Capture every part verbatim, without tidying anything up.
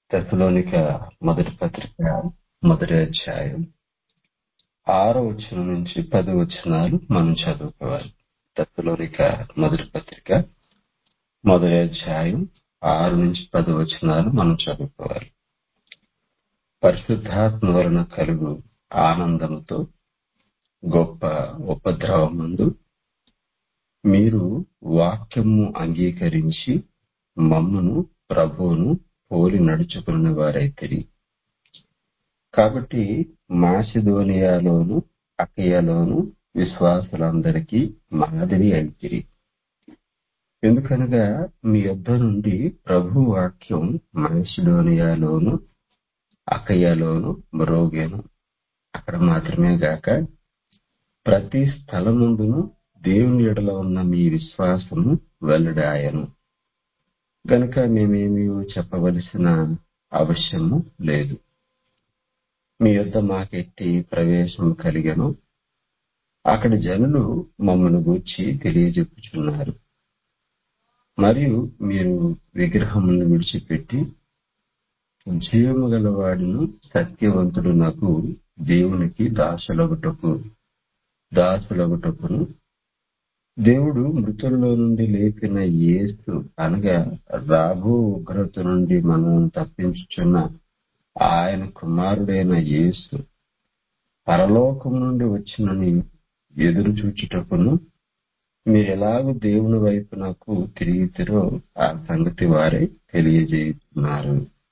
తెస్సలోనిక మొదటి పత్రిక మొదటి అధ్యాయం ఆరో వచనం నుంచి పది వచనాలు మనం చదువుకోవాలి. తెస్సలోనిక మొదటి పత్రిక మొదటి అధ్యాయం ఆరు నుంచి పది వచనాలు మనం చదువుకోవాలి. పరిశుద్ధాత్మ వలన కలుగు ఆనందముతో గొప్ప ఉపద్రవమందు మీరు వాక్యము అంగీకరించి మమ్మును ప్రభువును పోలి నడుచుకున్న వారైతిరి. కాబట్టి మాసిదోనియాలోను అకయలోను విశ్వాసులందరికీ మాదిరి అయితిరి. ఎందుకనగా మీ యొద్ద నుండి ప్రభు వాక్యం మాసిదోనియాలోను అకయలోను మ్రోగెను. అక్కడ మాత్రమే గాక ప్రతి స్థలముందును దేవుని ఎడల ఉన్న మీ విశ్వాసము వెల్లడాయను. గనుక మేమేమీ చెప్పవలసిన అవశ్యము లేదు. మీ యొద్ద మాకెట్టి ప్రవేశం కలిగెను. అక్కడి జనులు మమ్మను గూర్చి తెలియజెప్పుచున్నారు. మరియు మీరు విగ్రహమును విడిచిపెట్టి జీవము గలవాడును సత్యవంతుడునకు దేవునికి దాసులగుటకు దాసులగుటకును దేవుడు మృతుల్లో నుండి లేపిన యేసు అనగా రాబో ఉగ్రత నుండి మనం తప్పించుచున్న ఆయన కుమారుడైన యేసు పరలోకం నుండి వచ్చినని ఎదురు చూచుటకును మీరెలాగూ దేవుని వైపునకు తిరిగితిరో ఆ సంగతి వారే తెలియజేస్తున్నారు.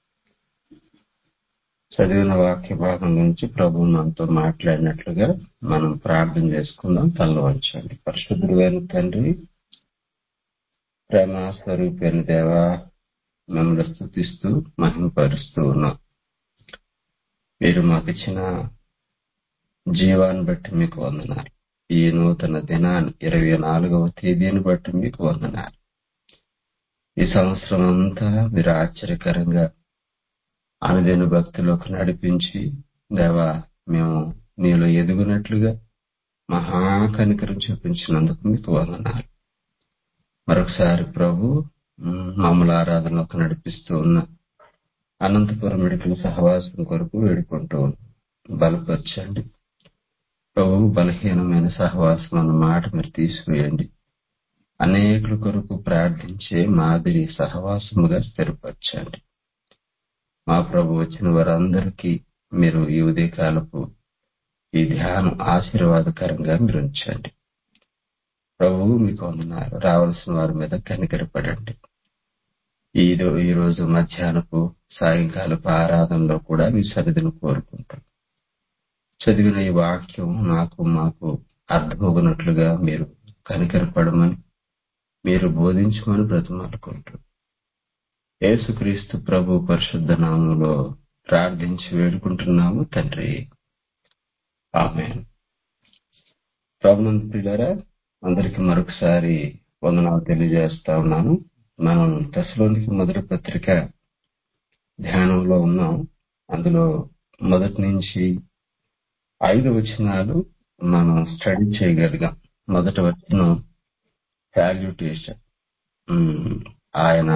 చదివిన వాక్య భాగం నుంచి ప్రభు మనతో మాట్లాడినట్లుగా మనం ప్రార్థన చేసుకుందాం. తల వంచండి. పరిశుద్ధుడైన తండ్రి, ప్రేమ స్వరూపైన దేవా, మిమ్మల్ని స్తుతిస్తూ మహిమపరుస్తూ ఉన్నాం. మీరు మాకు ఇచ్చిన జీవాన్ని బట్టి మీకు వందనాలు. ఈ నూతన దినాన్ని ఇరవై నాలుగవ తేదీని బట్టి మీకు వందనాలు. ఈ సంవత్సరం అంతా మీరు ఆశ్చర్యకరంగా అనుదిన భక్తిలోకి నడిపించి దేవా మేము నీలో ఎదుగునట్లుగా మహాకనికరం చూపించినందుకు మీకు వందనాలు. మరొకసారి ప్రభు మమ్మల్ని ఆరాధనలోకి నడిపిస్తూ ఉన్న అనంతపురం మెడికల్ సహవాసం కొరకు వేడుకుంటూ బలపరచండి ప్రభు. బలహీనమైన సహవాసం అన్న మాట మీరు తీసివేయండి. అనేకుల కొరకు ప్రార్థించే మాదిరి సహవాసముగా స్థిరపరచండి. మా ప్రభు వచ్చిన వారందరికీ మీరు ఈ ఉదయకాలపు ఈ ధ్యానం ఆశీర్వాదకరంగా మీరు ఉంచండి ప్రభువు. మీకు వందనాలు. రావాల్సిన వారి మీద కనికరపడండి. ఈ ఈ రోజు మధ్యాహ్నపు సాయంకాలపు ఆరాధనలో కూడా మీ సన్నిధిని కోరుకుంటాం. చదివిన ఈ వాక్యం నాకు మాకు అర్థమవునట్లుగా మీరు కనికరపడమని మీరు బోధించమని బ్రతిమాలుకుంటాం. యేసుక్రీస్తు ప్రభు పరిశుద్ధ నామములో ప్రార్థించి వేడుకుంటున్నాము తండ్రి, ఆమేన్. ప్రభునందు ప్రియులారా, అందరికీ మరొకసారి వందనాలు తెలియజేస్తా ఉన్నాను. మనం తెస్సలోనిక మొదటి పత్రిక ధ్యానంలో ఉన్నాం. అందులో మొదటి నుంచి ఐదు వచనాలు మనం స్టడీ చేయగలిగాం. మొదటి వచనం సాల్యుటేషన్, ఆయన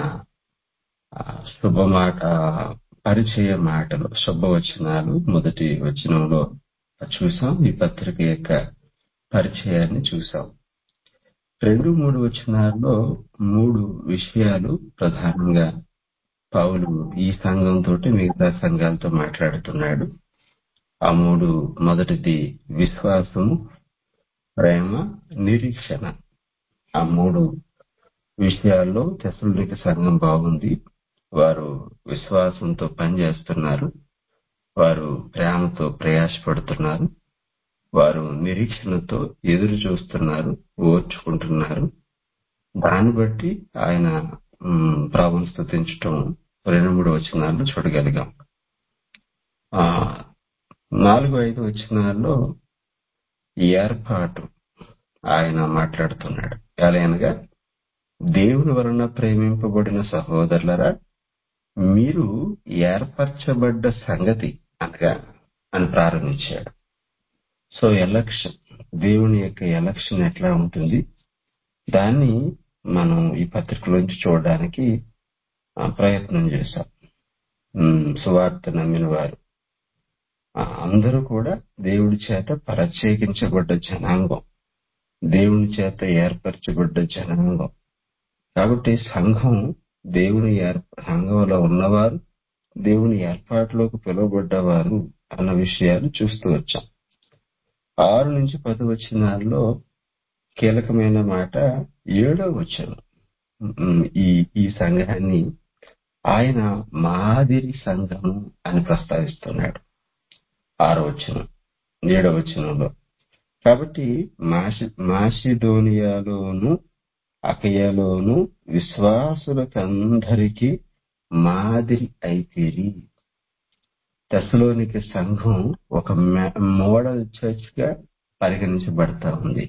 శుభమాట పరిచయ మాటలు, శుభవచనాలు మొదటి వచనంలో చూసాం. ఈ పత్రిక యొక్క పరిచయాన్ని చూసాం. రెండు మూడు వచనాల్లో మూడు విషయాలు ప్రధానంగా పౌలు ఈ సంఘంతో మిగతా సంఘాలతో మాట్లాడుతున్నాడు. ఆ మూడు, మొదటిది విశ్వాసము, ప్రేమ, నిరీక్షణ. ఆ మూడు విషయాల్లో తెస్సలోనిక సంఘం బాగుంది. వారు విశ్వాసంతో పనిచేస్తున్నారు, వారు ప్రేమతో ప్రయాసపడుతున్నారు, వారు నిరీక్షణతో ఎదురు చూస్తున్నారు, ఓర్చుకుంటున్నారు. దాన్ని బట్టి ఆయన ప్రభువును స్తుతించటం రెండు మూడు వచనాల్లో చూడగలిగాం. ఆ నాలుగు ఐదు వచనాల్లో ఏర్పాటు ఆయన మాట్లాడుతున్నాడు. ఎలాగనగా దేవుని వలన ప్రేమింపబడిన సహోదరులరా, మీరు ఏర్పరచబడ్డ సంగతి అనగా అని ప్రారంభించాడు. సో ఎలక్షన్, దేవుని యొక్క ఎలక్షన్ ఎట్లా ఉంటుంది దాన్ని మనం ఈ పత్రికలోంచి చూడడానికి ప్రయత్నం చేశాం. ఉమ్, సువార్త నమ్మిన వారు ఆ, అందరూ కూడా దేవుడి చేత ప్రత్యేకించబడ్డ జనాంగం, దేవుని చేత ఏర్పరచబడ్డ జనాంగం. కాబట్టి సంఘం దేవుని ఏర్ సంఘంలో ఉన్నవారు దేవుని ఏర్పాటులోకి పిలువబడ్డవారు అన్న విషయాలు చూస్తూ వచ్చాం. ఆరు నుంచి పది వచనాల్లో కీలకమైన మాట ఏడో వచనం. ఉమ్, ఈ ఈ సంఘాన్ని ఆయన మాదిరి సంఘము అని ప్రస్తావిస్తున్నాడు. ఆరో వచనం, ఏడో వచనంలో. కాబట్టి మాసి మాసిదోనియాలోను అకయలోను విశ్వాసులకందరికీ మాదిరి అయితేరి. తెస్సలోనిక సంఘం ఒక మ- మోడల్ చర్చ్ గా పరిగణించబడతా ఉంది.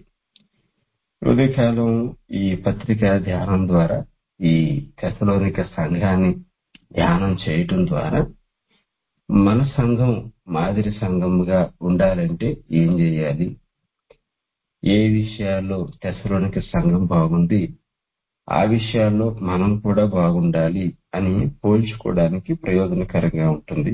ఉదయకాలం ఈ పత్రిక ధ్యానం ద్వారా ఈ తెస్సలోనిక సంఘాన్ని ధ్యానం చేయటం ద్వారా మన సంఘం మాదిరి సంఘముగా ఉండాలంటే ఏం చేయాలి, ఏ విషయాల్లో తెస్సలోనిక సంఘం బాగుంది, ఆ విషయాల్లో మనం కూడా బాగుండాలి అని పోల్చుకోవడానికి ప్రయోజనకరంగా ఉంటుంది.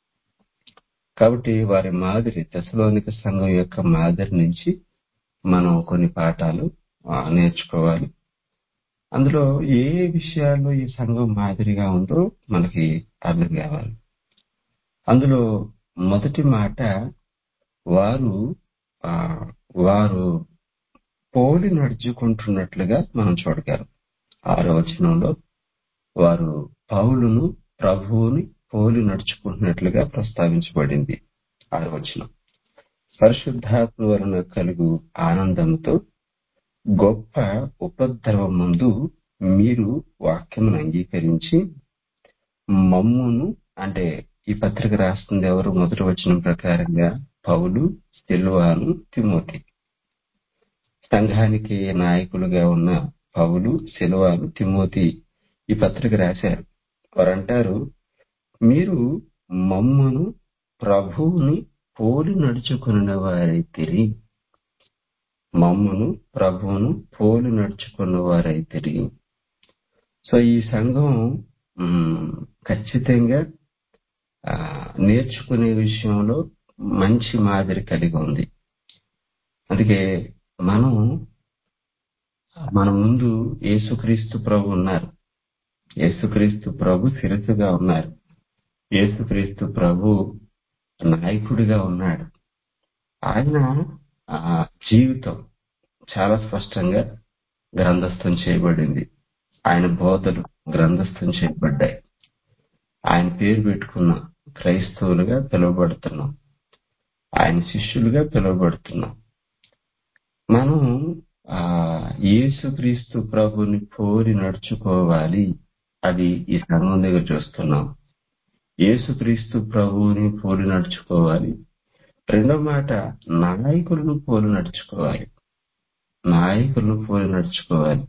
కాబట్టి వారి మాదిరి, తెస్సలోనిక సంఘం యొక్క మాదిరి నుంచి మనం కొన్ని పాఠాలు ఆ, నేర్చుకోవాలి. అందులో ఏ ఏ విషయాల్లో ఈ సంఘం మాదిరిగా ఉందో మనకి అర్థం కావాలి. అందులో మొదటి మాట, వారు ఆ వారు పోలి నడుచుకుంటున్నట్లుగా మనం చూడగలం. ఆరో వచనంలో వారు పౌలును ప్రభువుని పోలి నడుచుకుంటున్నట్లుగా ప్రస్తావించబడింది. ఆరో వచనం, పరిశుద్ధాత్మ వలన కలుగు ఆనందంతో గొప్ప ఉపద్రవం ముందు మీరు వాక్యమును అంగీకరించి మమ్మును, అంటే ఈ పత్రిక రాస్తుంది ఎవరు? మొదటి వచనం ప్రకారంగా పౌలు, సిల్వాను, తిమోతి. సంఘానికి నాయకులుగా ఉన్న పౌలు, సిల్వాను, తిమోతి ఈ పత్రిక రాశారు. వారంటారు, మీరు మమ్మును ప్రభువుని పోలి నడుచుకున్న వారైతిరి. మమ్మును ప్రభువును పోలి నడుచుకున్న వారైతిరి. సో ఈ సంఘం మ్, ఖచ్చితంగా ఆ, నేర్చుకునే విషయంలో మంచి మాదిరి కలిగి ఉంది. అందుకే మనం మన ముందు యేసుక్రీస్తు ప్రభు ఉన్నారు. యేసుక్రీస్తు ప్రభు శిరస్సుగా ఉన్నారు. యేసుక్రీస్తు ప్రభు నాయకుడిగా ఉన్నాడు. ఆయన ఆ, జీవితం చాలా స్పష్టంగా గ్రంథస్థం చేయబడింది. ఆయన బోధలు గ్రంథస్థం చేయబడ్డాయి. ఆయన పేరు పెట్టుకున్న క్రైస్తవులుగా పిలువబడుతున్నాం. ఆయన శిష్యులుగా పిలువబడుతున్నాం. మనం ఆ యేసుక్రీస్తు ప్రభుని పోలి నడుచుకోవాలి. అది ఈ సంఘం దగ్గర చూస్తున్నాం. యేసుక్రీస్తు ప్రభువుని పోలి నడుచుకోవాలి. రెండో మాట, నాయకులను పోలి నడుచుకోవాలి. నాయకులను పోలి నడుచుకోవాలి.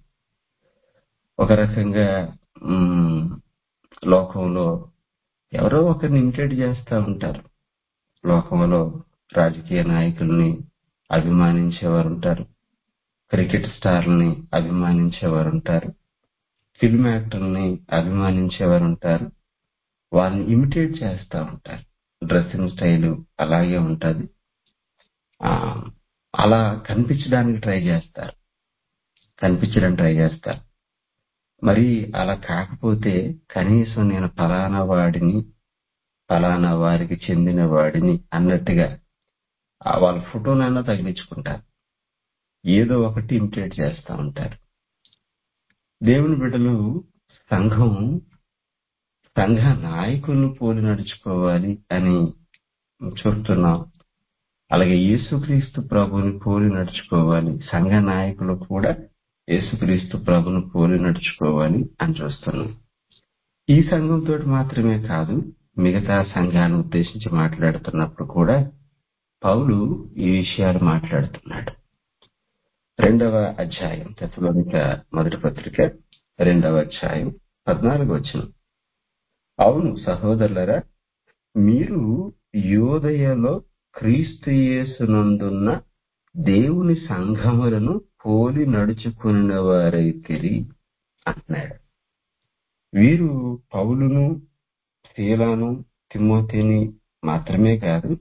ఒక రకంగా మ్, లోకంలో ఎవరో ఒకరిని ఇమిటేట్ చేస్తూ ఉంటారు. లోకంలో రాజకీయ నాయకుల్ని అభిమానించేవారు ఉంటారు. క్రికెట్ స్టార్లని అభిమానించేవారు ఉంటారు. ఫిల్మ్ యాక్టర్ని అభిమానించేవారు ఉంటారు. వాళ్ళని ఇమిటేట్ చేస్తూ ఉంటారు. డ్రెస్సింగ్ స్టైల్ అలాగే ఉంటది. ఆ, అలా కనిపించడానికి ట్రై చేస్తారు. కనిపించడానికి ట్రై చేస్తారు. మరి అలా కాకపోతే కనీసం నేను ఫలానా వాడిని, ఫలానా వారికి చెందిన వాడిని అన్నట్టుగా ఆ వాళ్ళ ఫోటోనైనా తగిలించుకుంటారు. ఏదో ఒకటి ఇమిటేట్ చేస్తూ ఉంటారు. దేవుని బిడ్డలు, సంఘం సంఘ నాయకులను పోలి నడుచుకోవాలి అని చూస్తున్నాం. అలాగే యేసుక్రీస్తు ప్రభుని పోలి నడుచుకోవాలి. సంఘ నాయకులు కూడా యేసుక్రీస్తు ప్రభుని పోలి నడుచుకోవాలి అని చూస్తున్నాం. ఈ సంఘంతో మాత్రమే కాదు, మిగతా సంఘాన్ని ఉద్దేశించి మాట్లాడుతున్నప్పుడు కూడా పౌలు ఈ విషయాలు మాట్లాడుతున్నాడు. రెండవ అధ్యాయం, తెస్సలోనిక మొదటి పత్రిక రెండవ అధ్యాయం పద్నాలుగు వచనం. అవును సహోదరులరా, మీరు యోదయలో క్రీస్తు యేసునందున్న దేవుని సంఘములను పోలి నడుచుకున్న వారైతిరి అంటున్నాడు. వీరు పౌలును, శీలను తిమోతిని మాత్రమే కాదు,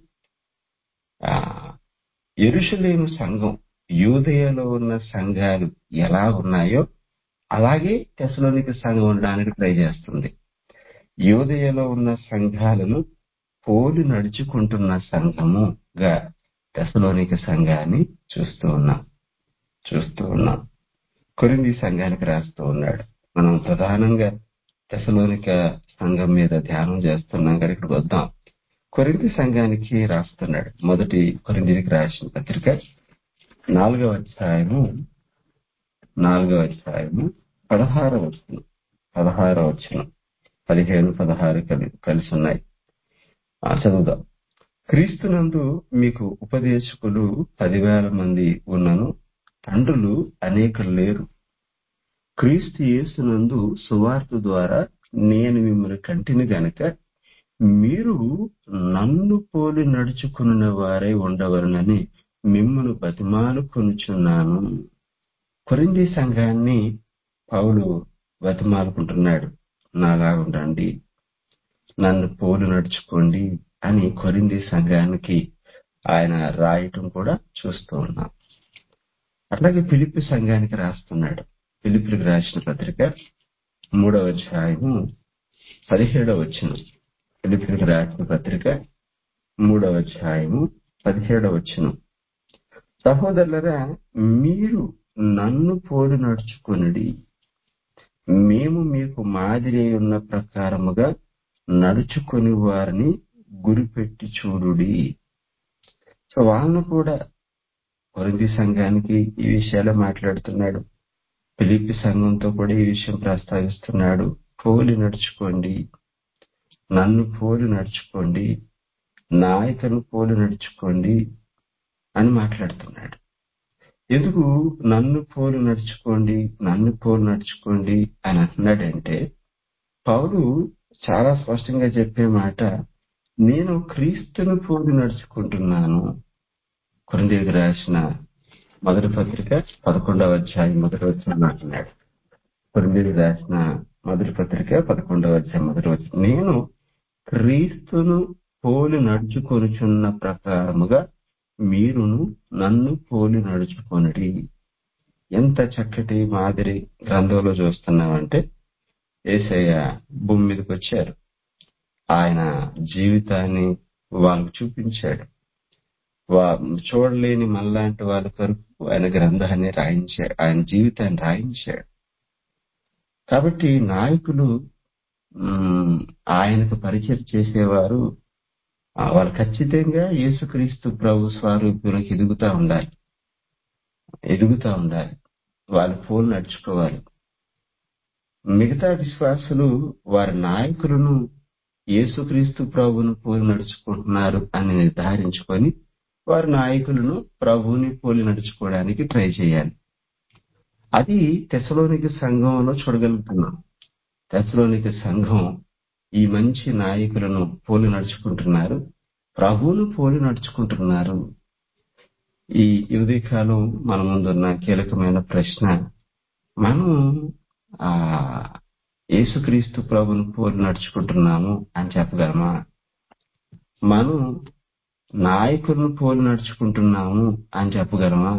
ఆ యెరూషలేము సంఘం, యూదయలో ఉన్న సంఘాలు ఎలా ఉన్నాయో అలాగే తెస్సలోనిక సంఘం ఉండడానికి ట్రై చేస్తుంది. యూదయలో ఉన్న సంఘాలను పోలి నడుచుకుంటున్న సంఘముగా తెస్సలోనిక సంఘాన్ని చూస్తూ ఉన్నాం చూస్తూ ఉన్నాం కొరింథీ సంఘానికి రాస్తూ ఉన్నాడు. మనం ప్రధానంగా తెస్సలోనిక సంఘం మీద ధ్యానం చేస్తున్నాం కదా, ఇక్కడికి వద్దాం. కొరింథీ సంఘానికి రాస్తున్నాడు. మొదటి కొరింథీకి రాసిన పత్రిక నాలుగవ అధ్యాయము నాలుగవ అధ్యాయము పదహారవ వచనం పదహారవ వచనం పదిహేను పదహారు కలి కలిసి ఉన్నాయి. ఆ చదువుదాం. క్రీస్తునందు మీకు ఉపదేశకులు పదివేల మంది ఉన్నను తండ్రులు అనేకులు లేరు. క్రీస్తు యేసునందు సువార్త ద్వారా నేను మిమ్మల్ని కంటిని గనక మీరు నన్ను పోలి నడుచుకున్న వారై ఉండవలనని మిమ్మల్ని బతిమాలుకొనుచున్నాను. కొరింథీ సంఘాన్ని పౌలు బతిమాలుకుంటున్నాడు. నాలా ఉండండి, నన్ను పోలి నడుచుకోండి అని కొరింథీ సంఘానికి ఆయన రాయటం కూడా చూస్తూ ఉన్నాం. అట్లాగే ఫిలిప్పి సంఘానికి రాస్తున్నాడు. ఫిలిప్పీకి రాసిన పత్రిక మూడవ అధ్యాయము పదిహేడవ వచనం. ఫిలిప్పీకి రాసిన పత్రిక మూడవ అధ్యాయము పదిహేడవ వచనం. సహోదరులరా, మీరు నన్ను పోలి నడుచుకొనుడి, మేము మీకు మాదిరి ఉన్న ప్రకారముగా నడుచుకొని వారిని గురిపెట్టి చూడుడి. సో వాళ్ళను కూడా కొరింథీ సంఘానికి ఈ విషయాలు మాట్లాడుతున్నాడు. ఫిలిప్పి సంఘంతో కూడా ఈ విషయం ప్రస్తావిస్తున్నాడు. పోలి నడుచుకోండి, నన్ను పోలి నడుచుకోండి, నాయకును పోలి నడుచుకోండి అని మాట్లాడుతున్నాడు. ఎందుకు నన్ను పోలి నడుచుకోండి నన్ను పోలి నడుచుకోండి అని అంటున్నాడంటే, పౌలు చాలా స్పష్టంగా చెప్పే మాట, నేను క్రీస్తును పోలి నడుచుకుంటున్నాను. కొరింథీయులకు రాసిన మొదటి పత్రిక పదకొండవ అధ్యాయం మొదటి వచనం అంటున్నాడు. కొరింథీయులకు రాసిన మొదటి పత్రిక పదకొండవ అధ్యాయం మొదటి వచనం, నేను క్రీస్తును పోలి నడుచుకొనుచున్న ప్రకారముగా మీరును నన్ను పోలి నడుచుకొనుడి. ఎంత చక్కటి మాదిరి గ్రంథంలో చూస్తున్నామంటే, యేసయ్య భూమి మీదకి వచ్చారు. ఆయన జీవితాన్ని వాళ్ళకు చూపించాడు. వా చూడలేని మనలాంటి వాళ్ళ కొరకు ఆయన గ్రంథాన్ని రాయించాడు, ఆయన జీవితాన్ని రాయించాడు. కాబట్టి నాయకులు ఉమ్, ఆయనకు పరిచయం చేసేవారు ఆ, వాళ్ళు ఖచ్చితంగా యేసుక్రీస్తు ప్రభు స్వరూపంలోకి ఎదుగుతా ఉండాలి ఎదుగుతా ఉండాలి వాళ్ళు పోలు నడుచుకోవాలి. మిగతా విశ్వాసులు వారి నాయకులను యేసుక్రీస్తు ప్రభువును పోలి నడుచుకుంటున్నారు అని నిర్ధారించుకొని వారి నాయకులను ప్రభువుని పోలి నడుచుకోవడానికి ట్రై చేయాలి. అది తెస్సలోనిక సంఘంలో చూడగలుగుతున్నాం. తెస్సలోనిక సంఘం ఈ మంచి నాయకులను పోలి నడుచుకుంటున్నారు, ప్రభువును పోలి నడుచుకుంటున్నారు. ఈ ఉదయకాలం మన ముందున్న కీలకమైన ప్రశ్న, మనం ఆ యేసుక్రీస్తు ప్రభువును పోలి నడుచుకుంటున్నాము అని చెప్పగలమా? మనం నాయకులను పోలి నడుచుకుంటున్నాము అని చెప్పగలమా?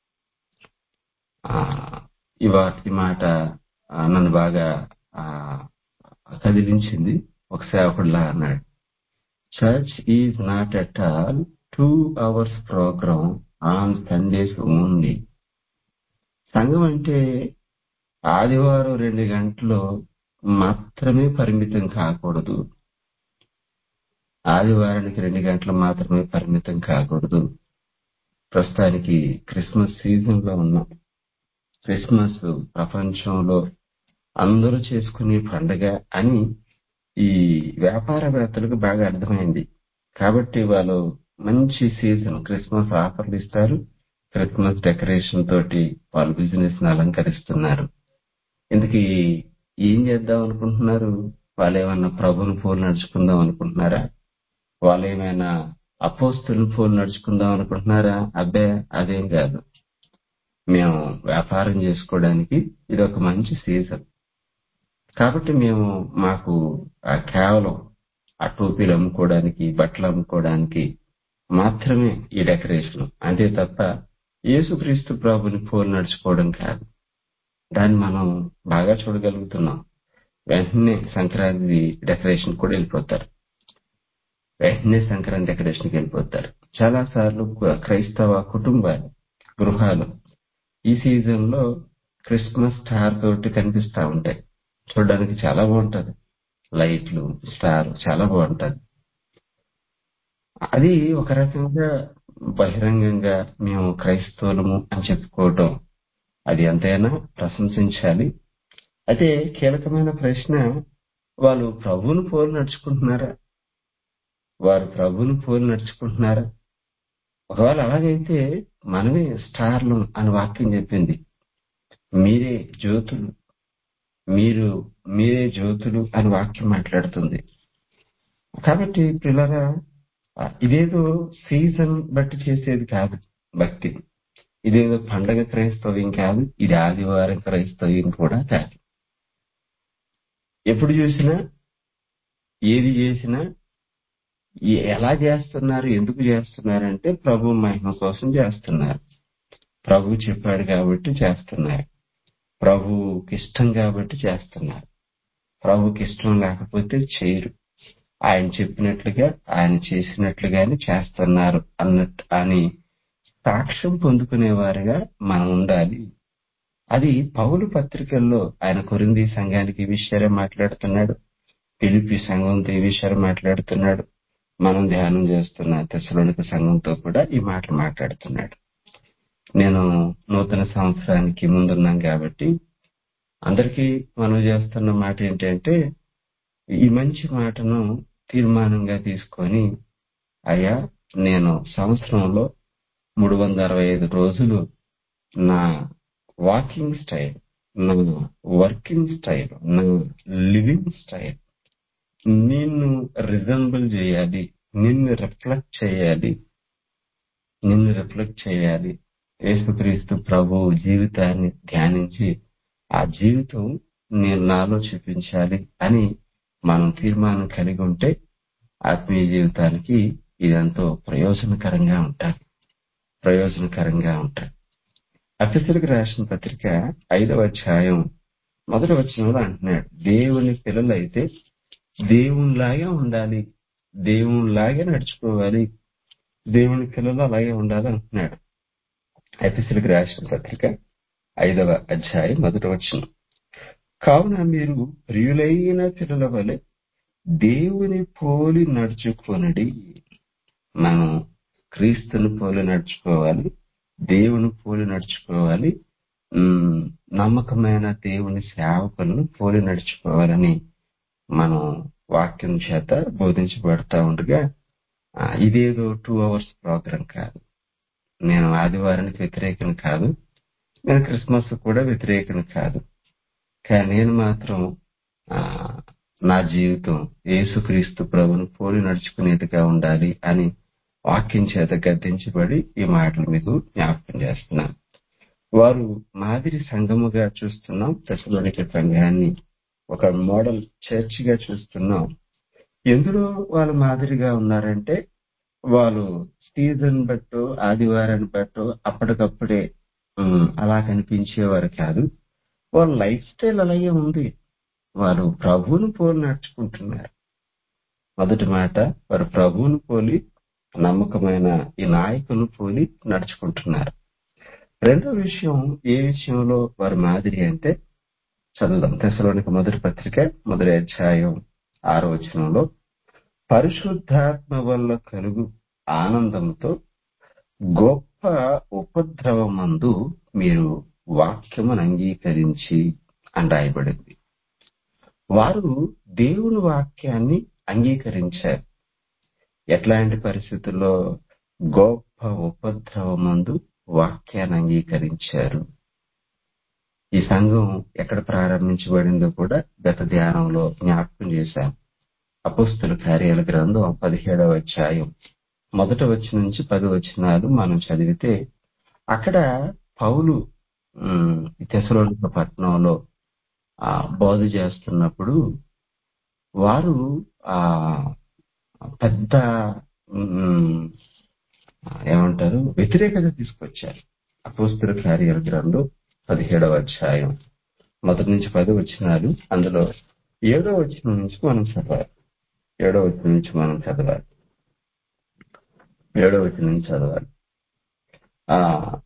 ఆ ఇవాటి మాట ఆ, నన్ను బాగా ఆ కదిలించింది. ఒక సేవకుడిలా అన్నాడు, church is not at all two hours program on Sundays only. సంఘం అంటే ఆదివారం రెండు గంటలు మాత్రమే పరిమితం కాకూడదు. ఆదివారానికి రెండు గంటలు మాత్రమే పరిమితం కాకూడదు. ప్రస్తుతానికి క్రిస్మస్ సీజన్ లో ఉన్నాం. క్రిస్మస్ ప్రపంచంలో అందరూ చేసుకునే పండుగ అని ఈ వ్యాపారవేత్తలకు బాగా అర్థమైంది. కాబట్టి వాళ్ళు మంచి సీజన్ క్రిస్మస్ ఆఫర్లు ఇస్తారు. క్రిస్మస్ డెకరేషన్ తోటి వాళ్ళు బిజినెస్ ని అలంకరిస్తున్నారు. ఇందుకు ఏం చేద్దాం అనుకుంటున్నారు? వాళ్ళు ఏమన్నా ప్రభుని పోలు నడుచుకుందాం అనుకుంటున్నారా? వాళ్ళు ఏమైనా అపోస్తులను పోలు నడుచుకుందాం అనుకుంటున్నారా? అబ్బే, అదేం కాదు. మేము వ్యాపారం చేసుకోవడానికి ఇది ఒక మంచి సీజన్. కాబట్టి మేము మాకు ఆ కేవలం ఆ టోపీలు అమ్ముకోవడానికి, బట్టలు అమ్ముకోవడానికి మాత్రమే ఈ డెకరేషన్. అంతే తప్ప యేసుక్రీస్తు ప్రభుని పోలి నడుచుకోవడం కాదు. దాన్ని మనం బాగా చూడగలుగుతున్నాం. వెంటనే సంక్రాంతి డెకరేషన్ కూడా వెళ్ళిపోతారు. వెంటనే సంక్రాంతి డెకరేషన్కి వెళ్ళిపోతారు. చాలా సార్లు క్రైస్తవ కుటుంబాలు, గృహాలు ఈ సీజన్ లో క్రిస్మస్ స్టార్ తోటి కనిపిస్తా ఉంటాయి. చూడడానికి చాలా బాగుంటది. లైట్లు, స్టార్ చాలా బాగుంటది. అది ఒక రకంగా బహిరంగంగా మేము క్రైస్తవులము అని చెప్పుకోవటం, అది ఎంతైనా ప్రశంసించాలి. అయితే కీలకమైన ప్రశ్న, వాళ్ళు ప్రభువును పోలి నడుచుకుంటున్నారా? వారు ప్రభువును పోలి నడుచుకుంటున్నారా? ఒకవేళ అలాగైతే మనమే స్టార్లు అని వాక్యం చెప్పింది. మీరే జ్యోతులు, మీరు మీరే జ్యోతులు అని వాక్యం మాట్లాడుతుంది. కాబట్టి పిల్లరా, ఇదేదో సీజన్ బట్టి చేసేది కాదు భక్తి. ఇదేదో పండగ క్రైస్తవ్యం కాదు. ఇది ఆదివారం క్రైస్తవ్యం కూడా కాదు. ఎప్పుడు చూసినా, ఏది చేసినా, ఏ- ఎలా చేస్తున్నారు, ఎందుకు చేస్తున్నారంటే ప్రభు మహిమ కోసం చేస్తున్నారు. ప్రభు చెప్పాడు కాబట్టి చేస్తున్నారు. ప్రభుకి ఇష్టం కాబట్టి చేస్తున్నారు. ప్రభుకి ఇష్టం లేకపోతే చేయరు. ఆయన చెప్పినట్లుగా, ఆయన చేసినట్లుగానే చేస్తున్నారు అన్నట్టు అని సాక్ష్యం పొందుకునేవారుగా మనం ఉండాలి. అది పౌలు పత్రికల్లో ఆయన కొరింథీ సంఘానికి ఈ విషయాలే మాట్లాడుతున్నాడు. ఫిలిప్పీ సంఘంతో ఈ విషయాలు మాట్లాడుతున్నాడు. మనం ధ్యానం చేస్తున్న తెస్సలోనిక సంఘంతో కూడా ఈ మాటలు మాట్లాడుతున్నాడు. నేను నూతన సంవత్సరానికి ముందున్నాం కాబట్టి అందరికీ మనం చేస్తున్న మాట ఏంటంటే, ఈ మంచి మాటను తీర్మానంగా తీసుకొని, అయ్యా, నేను సంవత్సరంలో మూడు వందల అరవై ఐదు రోజులు నా వాకింగ్ స్టైల్, నా వర్కింగ్ స్టైల్, నా లివింగ్ స్టైల్ నిన్ను రిజంబుల్ చేయాలి, నిన్ను రిఫ్లెక్ట్ చేయాలి, నిన్ను రిఫ్లెక్ట్ చేయాలి. యేసుక్రీస్తు ప్రభు జీవితాన్ని ధ్యానించి ఆ జీవితం నేను నాలో చూపించాలి అని మనం తీర్మానం కలిగి ఉంటే ఆత్మీయ జీవితానికి ఇదంతో ప్రయోజనకరంగా ఉంటాయి ప్రయోజనకరంగా ఉంటాయి. ఎఫెసీయులకు రాసిన పత్రిక ఐదవ అధ్యాయం మొదటి వచనంలో అంటున్నాడు, దేవుని పిల్లలైతే దేవునిలాగే ఉండాలి, దేవునిలాగే నడుచుకోవాలి, దేవుని పిల్లలు అలాగే ఉండాలి అంటున్నాడు. ఎఫెసీయులకు రాసిన పత్రిక ఐదవ అధ్యాయం మొదటి వచనం, కావున మీరు ప్రియులైన పిల్లల వలె దేవుని పోలి నడుచుకొనుడి. మనం క్రీస్తుని పోలి నడుచుకోవాలి, దేవుని పోలి నడుచుకోవాలి, ఉమ్, నమ్మకమైన దేవుని సేవకులను పోలి నడుచుకోవాలని మనం వాక్యం చేత బోధించబడతా ఉండగా, ఆ, ఇదేదో టూ అవర్స్ ప్రోగ్రాం కాదు. నేను ఆదివారానికి వ్యతిరేకం కాదు, నేను క్రిస్మస్ కూడా వ్యతిరేకం కాదు. కానీ నేను మాత్రం ఆ, నా జీవితం యేసుక్రీస్తు ప్రభును పోలి నడుచుకునేదిగా ఉండాలి అని వాక్యం చేత గద్దించబడి ఈ మాటలు మీకు జ్ఞాపకం చేస్తున్నాను. వారు మాదిరి సంఘముగా చూస్తున్నాం. తెస్సలోనిక సంఘాన్ని ఒక మోడల్ చర్చ్ గా చూస్తున్నాం. ఎందులో వాళ్ళు మాదిరిగా ఉన్నారంటే, వాళ్ళు సీజన్ బట్టో ఆదివారాన్ని బట్టో అప్పటికప్పుడే ఉమ్, అలా కనిపించేవారు కాదు. వాళ్ళ లైఫ్ స్టైల్ అలాగే ఉంది. వారు ప్రభువును పోలి నడుచుకుంటున్నారు. మొదటి మాట, వారు ప్రభువును పోలి, నమ్మకమైన ఈ నాయకులను పోలి నడుచుకుంటున్నారు. రెండో విషయం, ఏ విషయంలో వారు మాదిరి అంటే, చదువుదాం. తెస్సలోనిక మొదటి పత్రిక మొదటి అధ్యాయం ఆరో వచనంలో, పరిశుద్ధాత్మ వల్ల కలుగు ఆనందంతో గొప్ప ఉపద్రవమందు మీరు వాక్యమును అంగీకరించి అని రాయబడింది. వారు దేవుని వాక్యాన్ని అంగీకరించారు. ఎట్లాంటి పరిస్థితుల్లో? గొప్ప ఉపద్రవమందు వాక్యాన్ని అంగీకరించారు. ఈ సంఘం ఎక్కడ ప్రారంభించబడిందో కూడా గత ధ్యానంలో జ్ఞాపకం చేశాం. అపోస్తల కార్యాల గ్రంథం పదిహేడవ అధ్యాయం మొదట వచ్చి నుంచి పది వచనాలు మనం చదివితే, అక్కడ పౌలు ఉమ్, తెస్సలోనిక పట్టణంలో ఆ బోధ చేస్తున్నప్పుడు వారు ఆ ఉమ్, ఏమంటారు వ్యతిరేకత తీసుకొచ్చారు. అపోస్తల కార్యాల గ్రంథం పదిహేడవ అధ్యాయం మొదటి నుంచి పది వచనాలు, అందులో ఏడో వచనం నుంచి మనం చదవాలి. ఏడో వచనం నుంచి మనం చదవాలి. ఏడో వచనం నుంచి చదవాలి. ఆ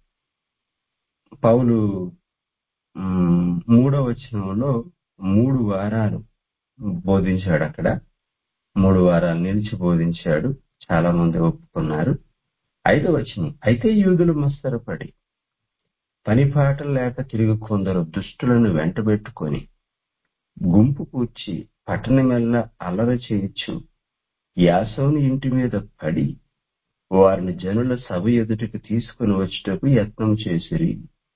పౌలు ఉమ్, మూడో వచనంలో మూడు వారాలు బోధించాడు. అక్కడ మూడు వారాలు నిలిచి బోధించాడు. చాలా మంది ఒప్పుకున్నారు. ఐదో వచనం, అయితే యూదులు మత్సరపడి పనిపాటలు లేక తిరిగి కొందరు దుష్టులను వెంటబెట్టుకొని గుంపు కూర్చి పట్టణమెల్ల అల్లరి చేయొచ్చు యాసోను ఇంటి మీద పడి వారిని జనుల సభ ఎదుటికి తీసుకుని వచ్చేటకు యత్నం చేసిరి.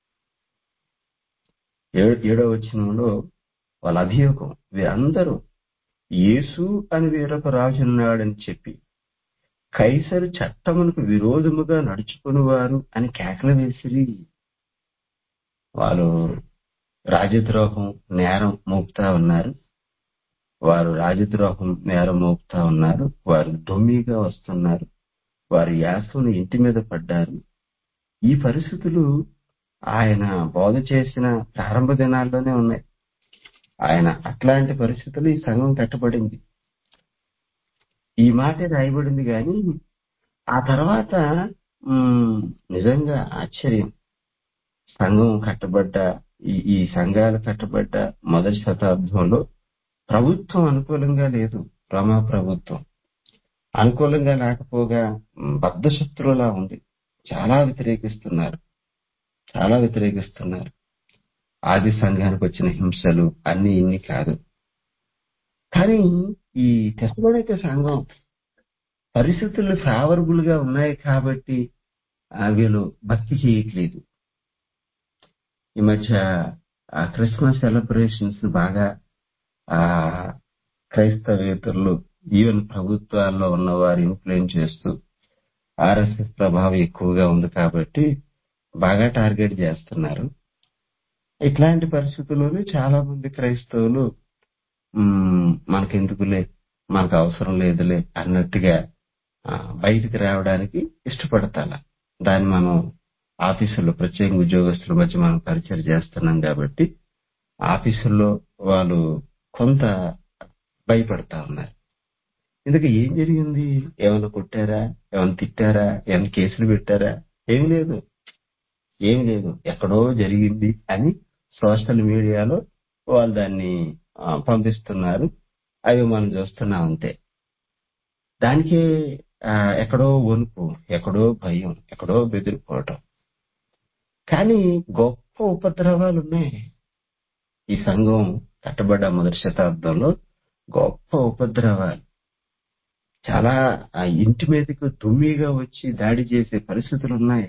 ఏ- ఏడో వచనంలో వాళ్ళ అభియోగం, వీరందరూ యేసు అని వేరొక రాజున్నాడని చెప్పి కైసరు చట్టమునకు విరోధముగా నడుచుకుని వారు అని కేకలు వేసిరి. వాళ్ళు రాజద్రోహం నేరం మోపుతా ఉన్నారు. వారు రాజద్రోహం నేరం మోపుతా ఉన్నారు. వారు దొమ్మిగా వస్తున్నారు. వారు యాసోను ఇంటి మీద పడ్డారు. ఈ పరిస్థితులు ఆయన బోధ చేసిన ప్రారంభ దినాల్లోనే ఉన్నాయి. ఆయన అట్లాంటి పరిస్థితులు ఈ సంఘం కట్టబడింది. ఈ మాట రాయబడింది. కానీ ఆ తర్వాత ఉమ్, నిజంగా ఆశ్చర్యం. సంఘం కట్టబడ్డ ఈ ఈ సంఘాలు కట్టబడ్డ మొదటి శతాబ్దంలో ప్రభుత్వం అనుకూలంగా లేదు. రోమా ప్రభుత్వం అనుకూలంగా లేకపోగా ఉమ్, బద్ధశత్రువులా ఉంది. చాలా వ్యతిరేకిస్తున్నారు. చాలా వ్యతిరేకిస్తున్నారు. ఆది సంఘానికి వచ్చిన హింసలు అన్ని ఇన్ని కాదు. కానీ ఈ తెసలోనిక సంఘం పరిస్థితులు ఫేవరబుల్ గా ఉన్నాయి కాబట్టి ఆ, వీళ్ళు భక్తి చేయట్లేదు. ఈ మధ్య ఆ క్రిస్మస్ సెలబ్రేషన్స్ బాగా ఆ క్రైస్తవేతరులు ఈవెన్ ప్రభుత్వాల్లో ఉన్న వారు ఇన్ఫ్లుయెన్స్ చేస్తూ ఆర్ఎస్ఎస్ ప్రభావం ఎక్కువగా ఉంది కాబట్టి బాగా టార్గెట్ చేస్తున్నారు. ఇట్లాంటి పరిస్థితుల్లోనే చాలా మంది క్రైస్తవులు మ్మ్, మనకెందుకులే, మనకు అవసరం లేదులే అన్నట్టుగా ఆ, బయటికి రావడానికి ఇష్టపడతారు. దాన్ని మనం ఆఫీసుల్లో ప్రత్యేక ఉద్యోగస్తుల మధ్య మనం పరిచయం చేస్తున్నాం కాబట్టి ఆఫీసుల్లో వాళ్ళు కొంత భయపడతా ఉన్నారు. ఇందుకు ఏం జరిగింది? ఏమైనా కొట్టారా? ఏమైనా తిట్టారా? ఏమైనా కేసులు పెట్టారా? ఏమి లేదు. ఏమి లేదు. ఎక్కడో జరిగింది అని సోషల్ మీడియాలో వాళ్ళు దాన్ని ఆ, పంపిస్తున్నారు. అవి మనం చూస్తున్నాం అంతే. దానికి ఆ, ఎక్కడో వణుకు, ఎక్కడో భయం, ఎక్కడో బెదిరిపోవటం. కానీ గొప్ప ఉపద్రవాలు ఉన్నాయి. ఈ సంఘం కట్టబడ్డ మొదటి శతాబ్దంలో గొప్ప ఉపద్రవాలు చాలా ఆ ఇంటి మీదకి దుమ్మిగా వచ్చి దాడి చేసే పరిస్థితులు ఉన్నాయి.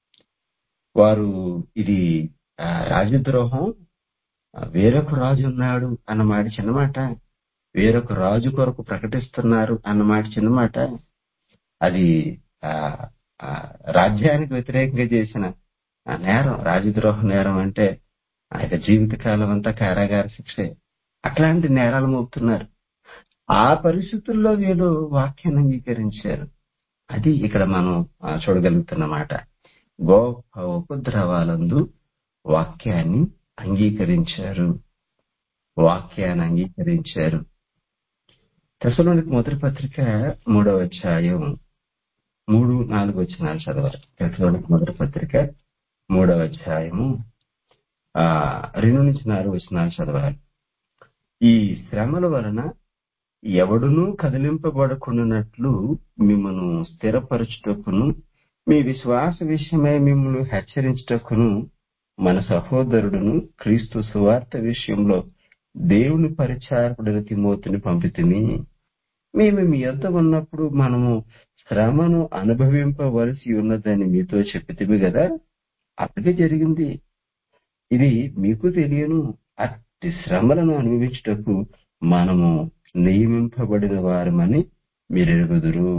వారు ఇది ఆ, రాజద్రోహం, ఆ, వేరొక రాజు ఉన్నాడు అన్నమాట చిన్నమాట, వేరొక రాజు కొరకు ప్రకటిస్తున్నారు అన్నమాట చిన్నమాట. అది ఆ ఆ, రాజ్యానికి వ్యతిరేకంగా చేసిన ఆ నేరం, రాజద్రోహ నేరం అంటే ఆయన జీవితకాలం అంతా కారాగార శిక్షే. అట్లాంటి నేరాలు మోపుతున్నారు. ఆ పరిస్థితుల్లో వీళ్ళు వాక్యాన్ని అంగీకరించారు. అది ఇక్కడ మనం ఆ, చూడగలుగుతున్నమాట. గొప్ప ఉపద్రవాలందు వాక్యాన్ని అంగీకరించారు. వాక్యాన్ని అంగీకరించారు. తెసలోనిక మొదటి పత్రిక మూడవ అధ్యాయం మూడు నాలుగు వచనాలు చదవాలి. తెసలోనిక మొదటి పత్రిక మూడవ అధ్యాయము ఆ రెండు నుంచి నాలుగు వచనాలు చదవాలి. ఈ శ్రమల వలన ఎవడునూ కదిలింపబడకుండానట్లు మిమ్మను స్థిరపరచుటకును మీ విశ్వాస విషయమై మిమ్మల్ని హెచ్చరించుటకును మన సహోదరుడును క్రీస్తు సువార్త విషయంలో దేవుని పరిచారకుడైన తిమోతిని పంపితిని. మేము మీ యొద్ద ఉన్నప్పుడు మనము శ్రమను అనుభవింపవలసి ఉన్నదని మీతో చెప్పితిమి కదా. అప్పటికే జరిగింది. ఇది మీకు తెలియను. అట్టి శ్రమలను అనుభవించుటకు మనము నియమింపబడిన వారమని మీరెరుగుదురు.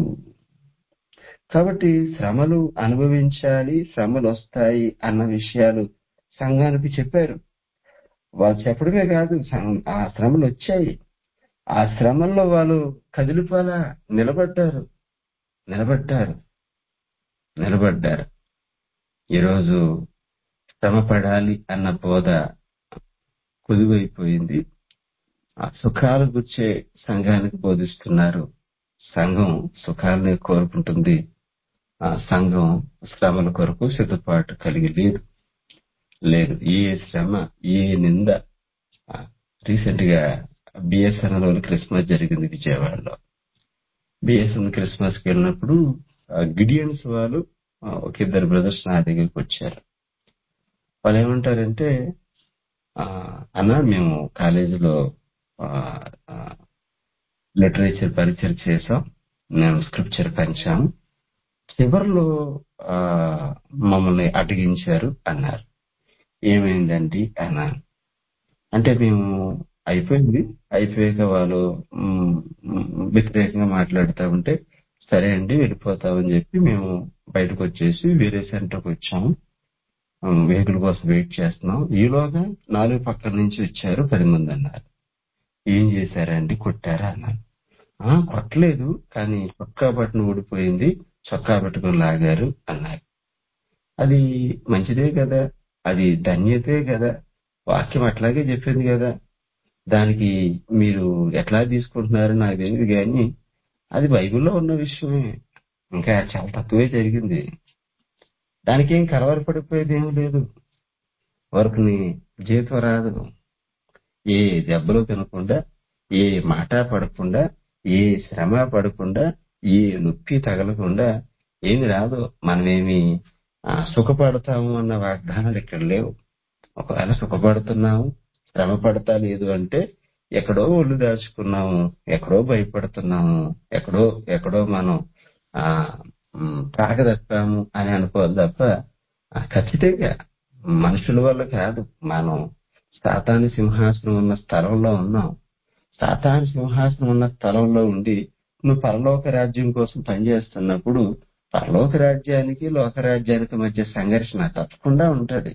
కాబట్టి శ్రమలు అనుభవించాలి, శ్రమలు వస్తాయి అన్న విషయాలు సంఘానికి చెప్పారు. వాళ్ళు చెప్పడమే కాదు, సం- ఆ శ్రమలు వచ్చాయి. ఆ శ్రమల్లో వాళ్ళు కదిలిపోలా, నిలబడ్డారు నిలబడ్డారు నిలబడ్డారు ఈరోజు శ్రమ పడాలి అన్న బోధ కుదువైపోయింది. ఆ సుఖాలు గుచ్చే సంఘానికి బోధిస్తున్నారు. సంఘం సుఖాలనే కోరుకుంటుంది. ఆ సంఘం శ్రమల కొరకు సిద్ధపాటు కలిగి లేదు లేదు ఏ శ్రమ, ఏ నింద. రీసెంట్ గా బిఎస్ఎన్ఎల్ వాళ్ళు క్రిస్మస్ జరిగింది విజయవాడలో. బిఎస్ఎన్ఎల్ క్రిస్మస్ కి వెళ్ళినప్పుడు ఆ, గిడియన్స్ వాళ్ళు ఆ, ఒక ఇద్దరు బ్రదర్స్ నా దగ్గరికి వచ్చారు. వాళ్ళు ఏమంటారంటే, ఆ, అన్న మేము కాలేజీలో లిటరేచర్ పరిచయం చేసాం, మేము స్క్రిప్చర్ పంచాము, చివరిలో ఆ, మమ్మల్ని అడిగించారు అన్నారు. ఏమైందండి అన్నారు. అంటే మేము అయిపోయింది, అయిపోయాక వాళ్ళు మ్, మ్, వ్యతిరేకంగా మాట్లాడుతూ ఉంటే సరే అండి వెళ్ళిపోతామని చెప్పి మేము బయటకు వచ్చేసి వేరే సెంటర్కి వచ్చాము. వెహికల్ కోసం వెయిట్ చేస్తున్నాం. ఈలోగా నాలుగు పక్కల నుంచి వచ్చారు, పది మంది అన్నారు. ఏం చేశారండి, కొట్టారా అన్నారు. ఆ కొట్టలేదు, కానీ చొక్కా బట్టను ఊడిపోయింది, చొక్కా పట్టుకుని లాగారు అన్నారు. అది మంచిదే కదా, అది ధన్యతే కదా, వాక్యం అట్లాగే చెప్పింది కదా. దానికి మీరు ఎట్లా తీసుకుంటున్నారో నాకు తెలియదు కానీ అది బైబిల్లో ఉన్న విషయమే. ఇంకా చాలా తక్కువే జరిగింది. దానికి ఏం కలవరపడిపోయేది ఏం లేదు. వర్క్ని జీతం రాదు. ఏ దెబ్బలు తినకుండా, ఏ మాట పడకుండా, ఏ శ్రమ పడకుండా, ఏ నొప్పి తగలకుండా ఏమి రాదు. మనమేమి ఆ, సుఖపడతాము అన్న వాగ్దానాలు ఇక్కడ లేవు. ఒకవేళ సుఖపడుతున్నాము, శ్రమ పడతా లేదు అంటే ఎక్కడో ఒళ్ళు దాచుకున్నాము, ఎక్కడో భయపడుతున్నాము, ఎక్కడో ఎక్కడో మనం ఆ ఉమ్, తాకదప్పాము అని అనుకోవాలి తప్ప ఆ, ఖచ్చితంగా మనుషుల వల్ల కాదు. మనం సాతాను సింహాసనం ఉన్న స్థలంలో ఉన్నాం. సాతాను సింహాసనం ఉన్న స్థలంలో ఉండి నువ్వు పరలోక రాజ్యం కోసం పనిచేస్తున్నప్పుడు పరలోక రాజ్యానికి లోక రాజ్యానికి మధ్య సంఘర్షణ తప్పకుండా ఉంటది.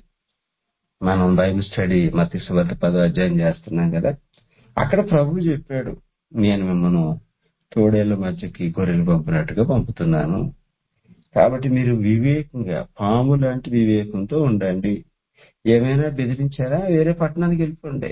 మనం బైబిల్ స్టడీ మత్తయి సువార్త పదో అధ్యాయం చేస్తున్నాం కదా. అక్కడ ప్రభువు చెప్పాడు, నేను మిమ్మల్ని తోడేళ్ల మధ్యకి గొర్రెలు పంపినట్టుగా పంపుతున్నాను. కాబట్టి మీరు వివేకంగా, పాము లాంటి వివేకంతో ఉండండి. ఏమైనా బెదిరించారా, వేరే పట్టణానికి వెళ్ళిపోండి.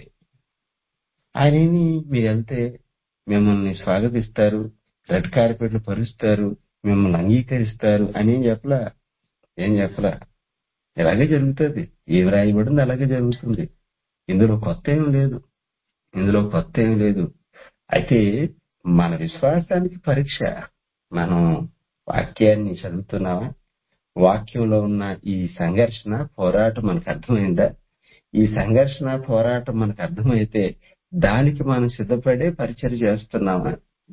ఆయన ఏమి మీరు వెళ్తే మిమ్మల్ని స్వాగతిస్తారు, రెడ్ కార్పెట్లు పరుస్తారు, మిమ్మల్ని అంగీకరిస్తారు అని ఏం చెప్పలా. ఏం చెప్పలా. ఇలాగే జరుగుతుంది. ఏమి రాయబడింది అలాగే జరుగుతుంది. ఇందులో కొత్త ఏం లేదు. ఇందులో కొత్త ఏం లేదు. అయితే మన విశ్వాసానికి పరీక్ష. మనం వాక్యాన్ని చదువుతున్నావా? వాక్యంలో ఉన్న ఈ సంఘర్షణ, పోరాటం మనకు అర్థమైందా? ఈ సంఘర్షణ, పోరాటం మనకు అర్థమైతే దానికి మనం సిద్ధపడే పరిచయం చేస్తున్నామా?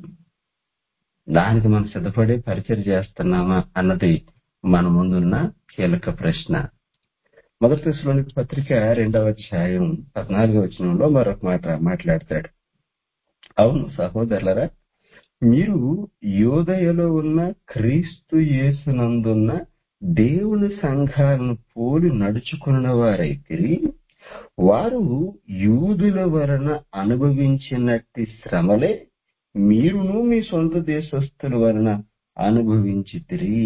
దానికి మనం సిద్ధపడే పరిచయం చేస్తున్నామా అన్నది మన ముందున్న కీలక ప్రశ్న. మొదటి దశలోని పత్రిక రెండవ అధ్యాయం పద్నాలుగో వచనంలో మరొక మాట మాట్లాడతాడు. అవును సహోదరులరా, మీరు యోదయలో ఉన్న క్రీస్తు యేసునందున్న దేవుని సంఘాలను పోలి నడుచుకున్న వారైతే వారు యూదుల వలన అనుభవించినట్టి శ్రమలే మీరును మీ సొంత దేశస్థుల వలన అనుభవించితిరి.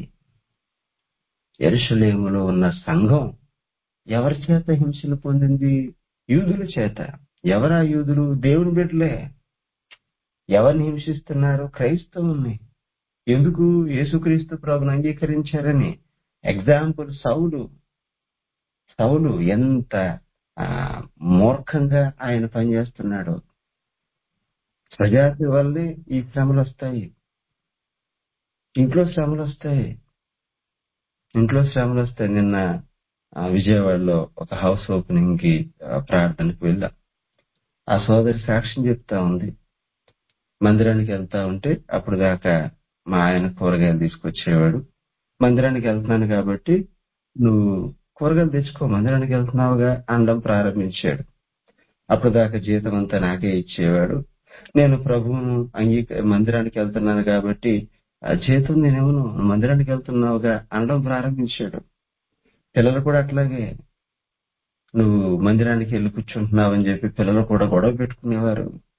యెరూషలేములో ఉన్న సంఘం ఎవరి చేత హింసలు పొందింది? యూదుల చేత. ఎవరా యూదులు? దేవుని బిడ్డలే. ఎవరిని హింసిస్తున్నారు? క్రైస్తవుల్ని. ఎందుకు? యేసుక్రీస్తు ప్రభుని అంగీకరించారని. ఎగ్జాంపుల్ సౌలు. సౌలు ఎంత ఆ, మూర్ఖంగా ఆయన పనిచేస్తున్నాడు. స్వజాతి వల్లే ఈ శ్రమలు వస్తాయి. ఇంట్లో శ్రమలు వస్తాయి. ఇంట్లో శ్రమలు వస్తాయి. నిన్న ఆ, విజయవాడలో ఒక హౌస్ ఓపెనింగ్ కి ఆ, ప్రార్థనకు వెళ్ళా. ఆ సోదరి సాక్ష్యం చెప్తా ఉంది. మందిరానికి వెళ్తా ఉంటే అప్పుడు దాకా మా ఆయన కూరగాయలు తీసుకొచ్చేవాడు. మందిరానికి వెళ్తున్నాను కాబట్టి నువ్వు కూరగాయలు తెచ్చుకో, మందిరానికి వెళ్తున్నావుగా అనడం ప్రారంభించాడు. అప్పుడు దాకా జీతం అంతా నాకే ఇచ్చేవాడు. నేను ప్రభువును అంగీక మందిరానికి వెళ్తున్నాను కాబట్టి ఆ జీతం నేనేమను, మందిరానికి వెళ్తున్నావుగా అనడం ప్రారంభించాడు. పిల్లలు కూడా అట్లాగే, నువ్వు మందిరానికి వెళ్ళి కూర్చుంటున్నావు అని చెప్పి పిల్లలు కూడా గొడవ పెట్టుకునేవారు.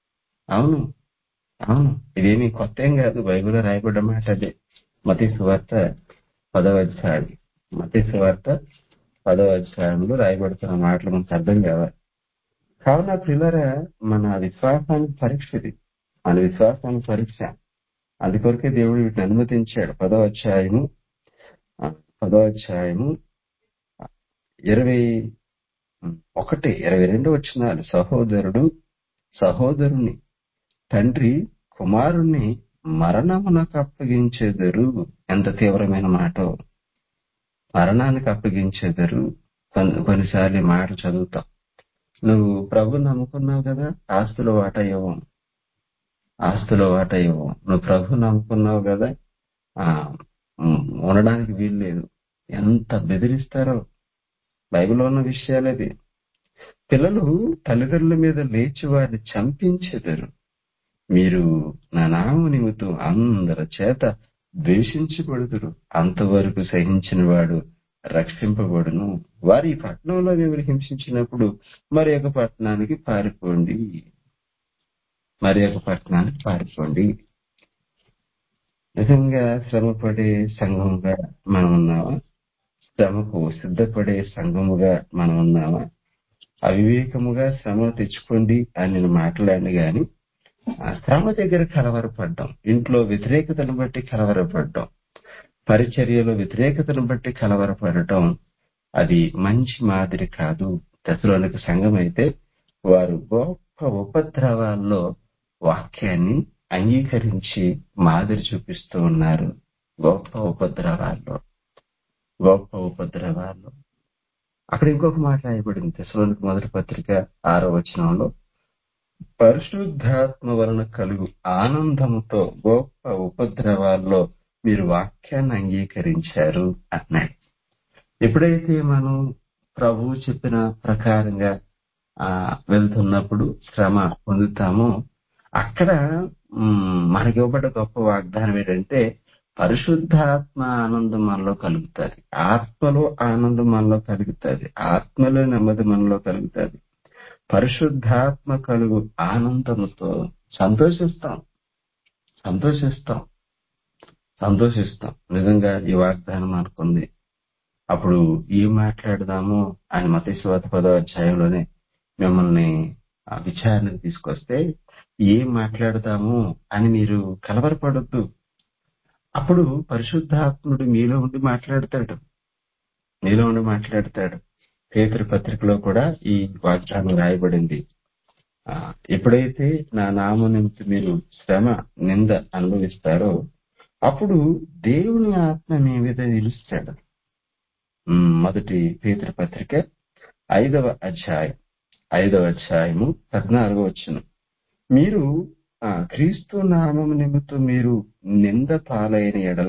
అవును అవును ఇదేమి కొత్త ఏం కాదు, బైబిల్లో రాయబడ్డ మాట అదే. మత్తయి సువార్త పదవ అధ్యాయం మత్తయి సువార్త పదవ అధ్యాయంలో రాయబడుతున్న మాటలు మనకు అర్థం కావాలి. కావున పిల్లరా, మన విశ్వాసానికి పరీక్ష ఇది, మన విశ్వాసానికి పరీక్ష. అందుకొరకే దేవుడు వీటిని అనుమతించాడు. పదవ అధ్యాయము ఆ, పదవ అధ్యాయము ఇరవై ఒకటి ఇరవై రెండు వచనాలు. సహోదరుడు సహోదరుని తండ్రి కుమారుణ్ణి మరణమునకు అప్పగించెదరు. ఎంత తీవ్రమైన మాట! మరణానికి అప్పగించెదరు. కొన్- కొన్నిసార్లు ఈ మాట చదువుతాం. నువ్వు ప్రభు నమ్ముకున్నావు కదా, ఆస్తుల వాటా ఇవ్వం, ఆస్తుల వాటా ఇవ్వం. నువ్వు ప్రభు నమ్ముకున్నావు కదా, ఆ ఉమ్, ఉండడానికి వీలు లేదు. ఎంత బెదిరిస్తారో! బైబిల్లో ఉన్న విషయాలది. పిల్లలు తల్లిదండ్రుల మీద లేచి వారిని చంపించెదరు. మీరు నా నామము నిమిత్తం అందరి చేత ద్వేషించబడుదురు. అంతవరకు సహించిన వాడు రక్షింపబడును. వారి ఈ పట్టణంలో మిమ్మల్ని హింసించినప్పుడు మరి ఒక పట్టణానికి పారిపోండి, మరి ఒక పట్టణానికి పారిపోండి. నిజంగా శ్రమపడే సంఘముగా మనం ఉన్నామా? శ్రమకు సిద్ధపడే సంఘముగా మనం ఉన్నామా? అవివేకముగా శ్రమ తెచ్చుకోండి అని నేను మాట్లాడాను గాని, ఆ శ్రమ దగ్గర కలవరపడ్డాం, ఇంట్లో వ్యతిరేకతను బట్టి కలవరపడ్డాం, పరిచర్యలో వ్యతిరేకతను బట్టి కలవరపడటం అది మంచి మాదిరి కాదు. దశలోనికి సంఘం అయితే వారు గొప్ప ఉపద్రవాల్లో వాక్యాన్ని అంగీకరించి మాదిరి చూపిస్తూ ఉన్నారు. గొప్ప ఉపద్రవాల్లో గొప్ప ఉపద్రవాల్లో అక్కడ ఇంకొక మాట రాయబడింది. దశలోనికి మొదటి పత్రిక ఆరో వచనంలో, పరిశుద్ధాత్మ వలన కలుగు ఆనందముతో గొప్ప ఉపద్రవాల్లో మీరు వాక్యాన్ని అంగీకరించారు అన్నాడు. ఎప్పుడైతే మనం ప్రభువు చెప్పిన ప్రకారంగా ఆ వెళ్తున్నప్పుడు శ్రమ పొందుతామో, అక్కడ మ్, మనకి ఇవ్వబడ్డ గొప్ప వాగ్దానం ఏంటంటే పరిశుద్ధాత్మ ఆనందం మనలో కలుగుతుంది, ఆత్మలో ఆనందం మనలో కలుగుతుంది, ఆత్మలో నెమ్మది మనలో కలుగుతుంది. పరిశుద్ధాత్మ కలుగు ఆనందముతో సంతోషిస్తాం సంతోషిస్తాం సంతోషిస్తాం నిజంగా ఈ వాగ్దానం మనకుంది. అప్పుడు ఏం మాట్లాడదాము అని మత్తయి సువార్త పదో అధ్యాయంలోనే మిమ్మల్ని ఆ విచారణకు తీసుకొస్తే ఏం మాట్లాడదాము అని మీరు కలవరపడొద్దు. అప్పుడు పరిశుద్ధాత్ముడు మీలో ఉండి మాట్లాడతాడు, మీలో ఉండి మాట్లాడతాడు. పేతురు పత్రికలో కూడా ఈ వాగ్దానం రాయబడింది. ఆ, ఎప్పుడైతే నా నామం నిమిత్తం మీరు శ్రమ నింద అనుభవిస్తారో అప్పుడు దేవుని ఆత్మ మీ మీద నిలుస్తాడు. ఉమ్, మొదటి పేతురు పత్రిక ఐదవ అధ్యాయం ఐదవ అధ్యాయము పద్నాలుగో వచనం. మీరు ఆ క్రీస్తు నామం నిమిత్తం మీరు నింద పాలైన ఎడల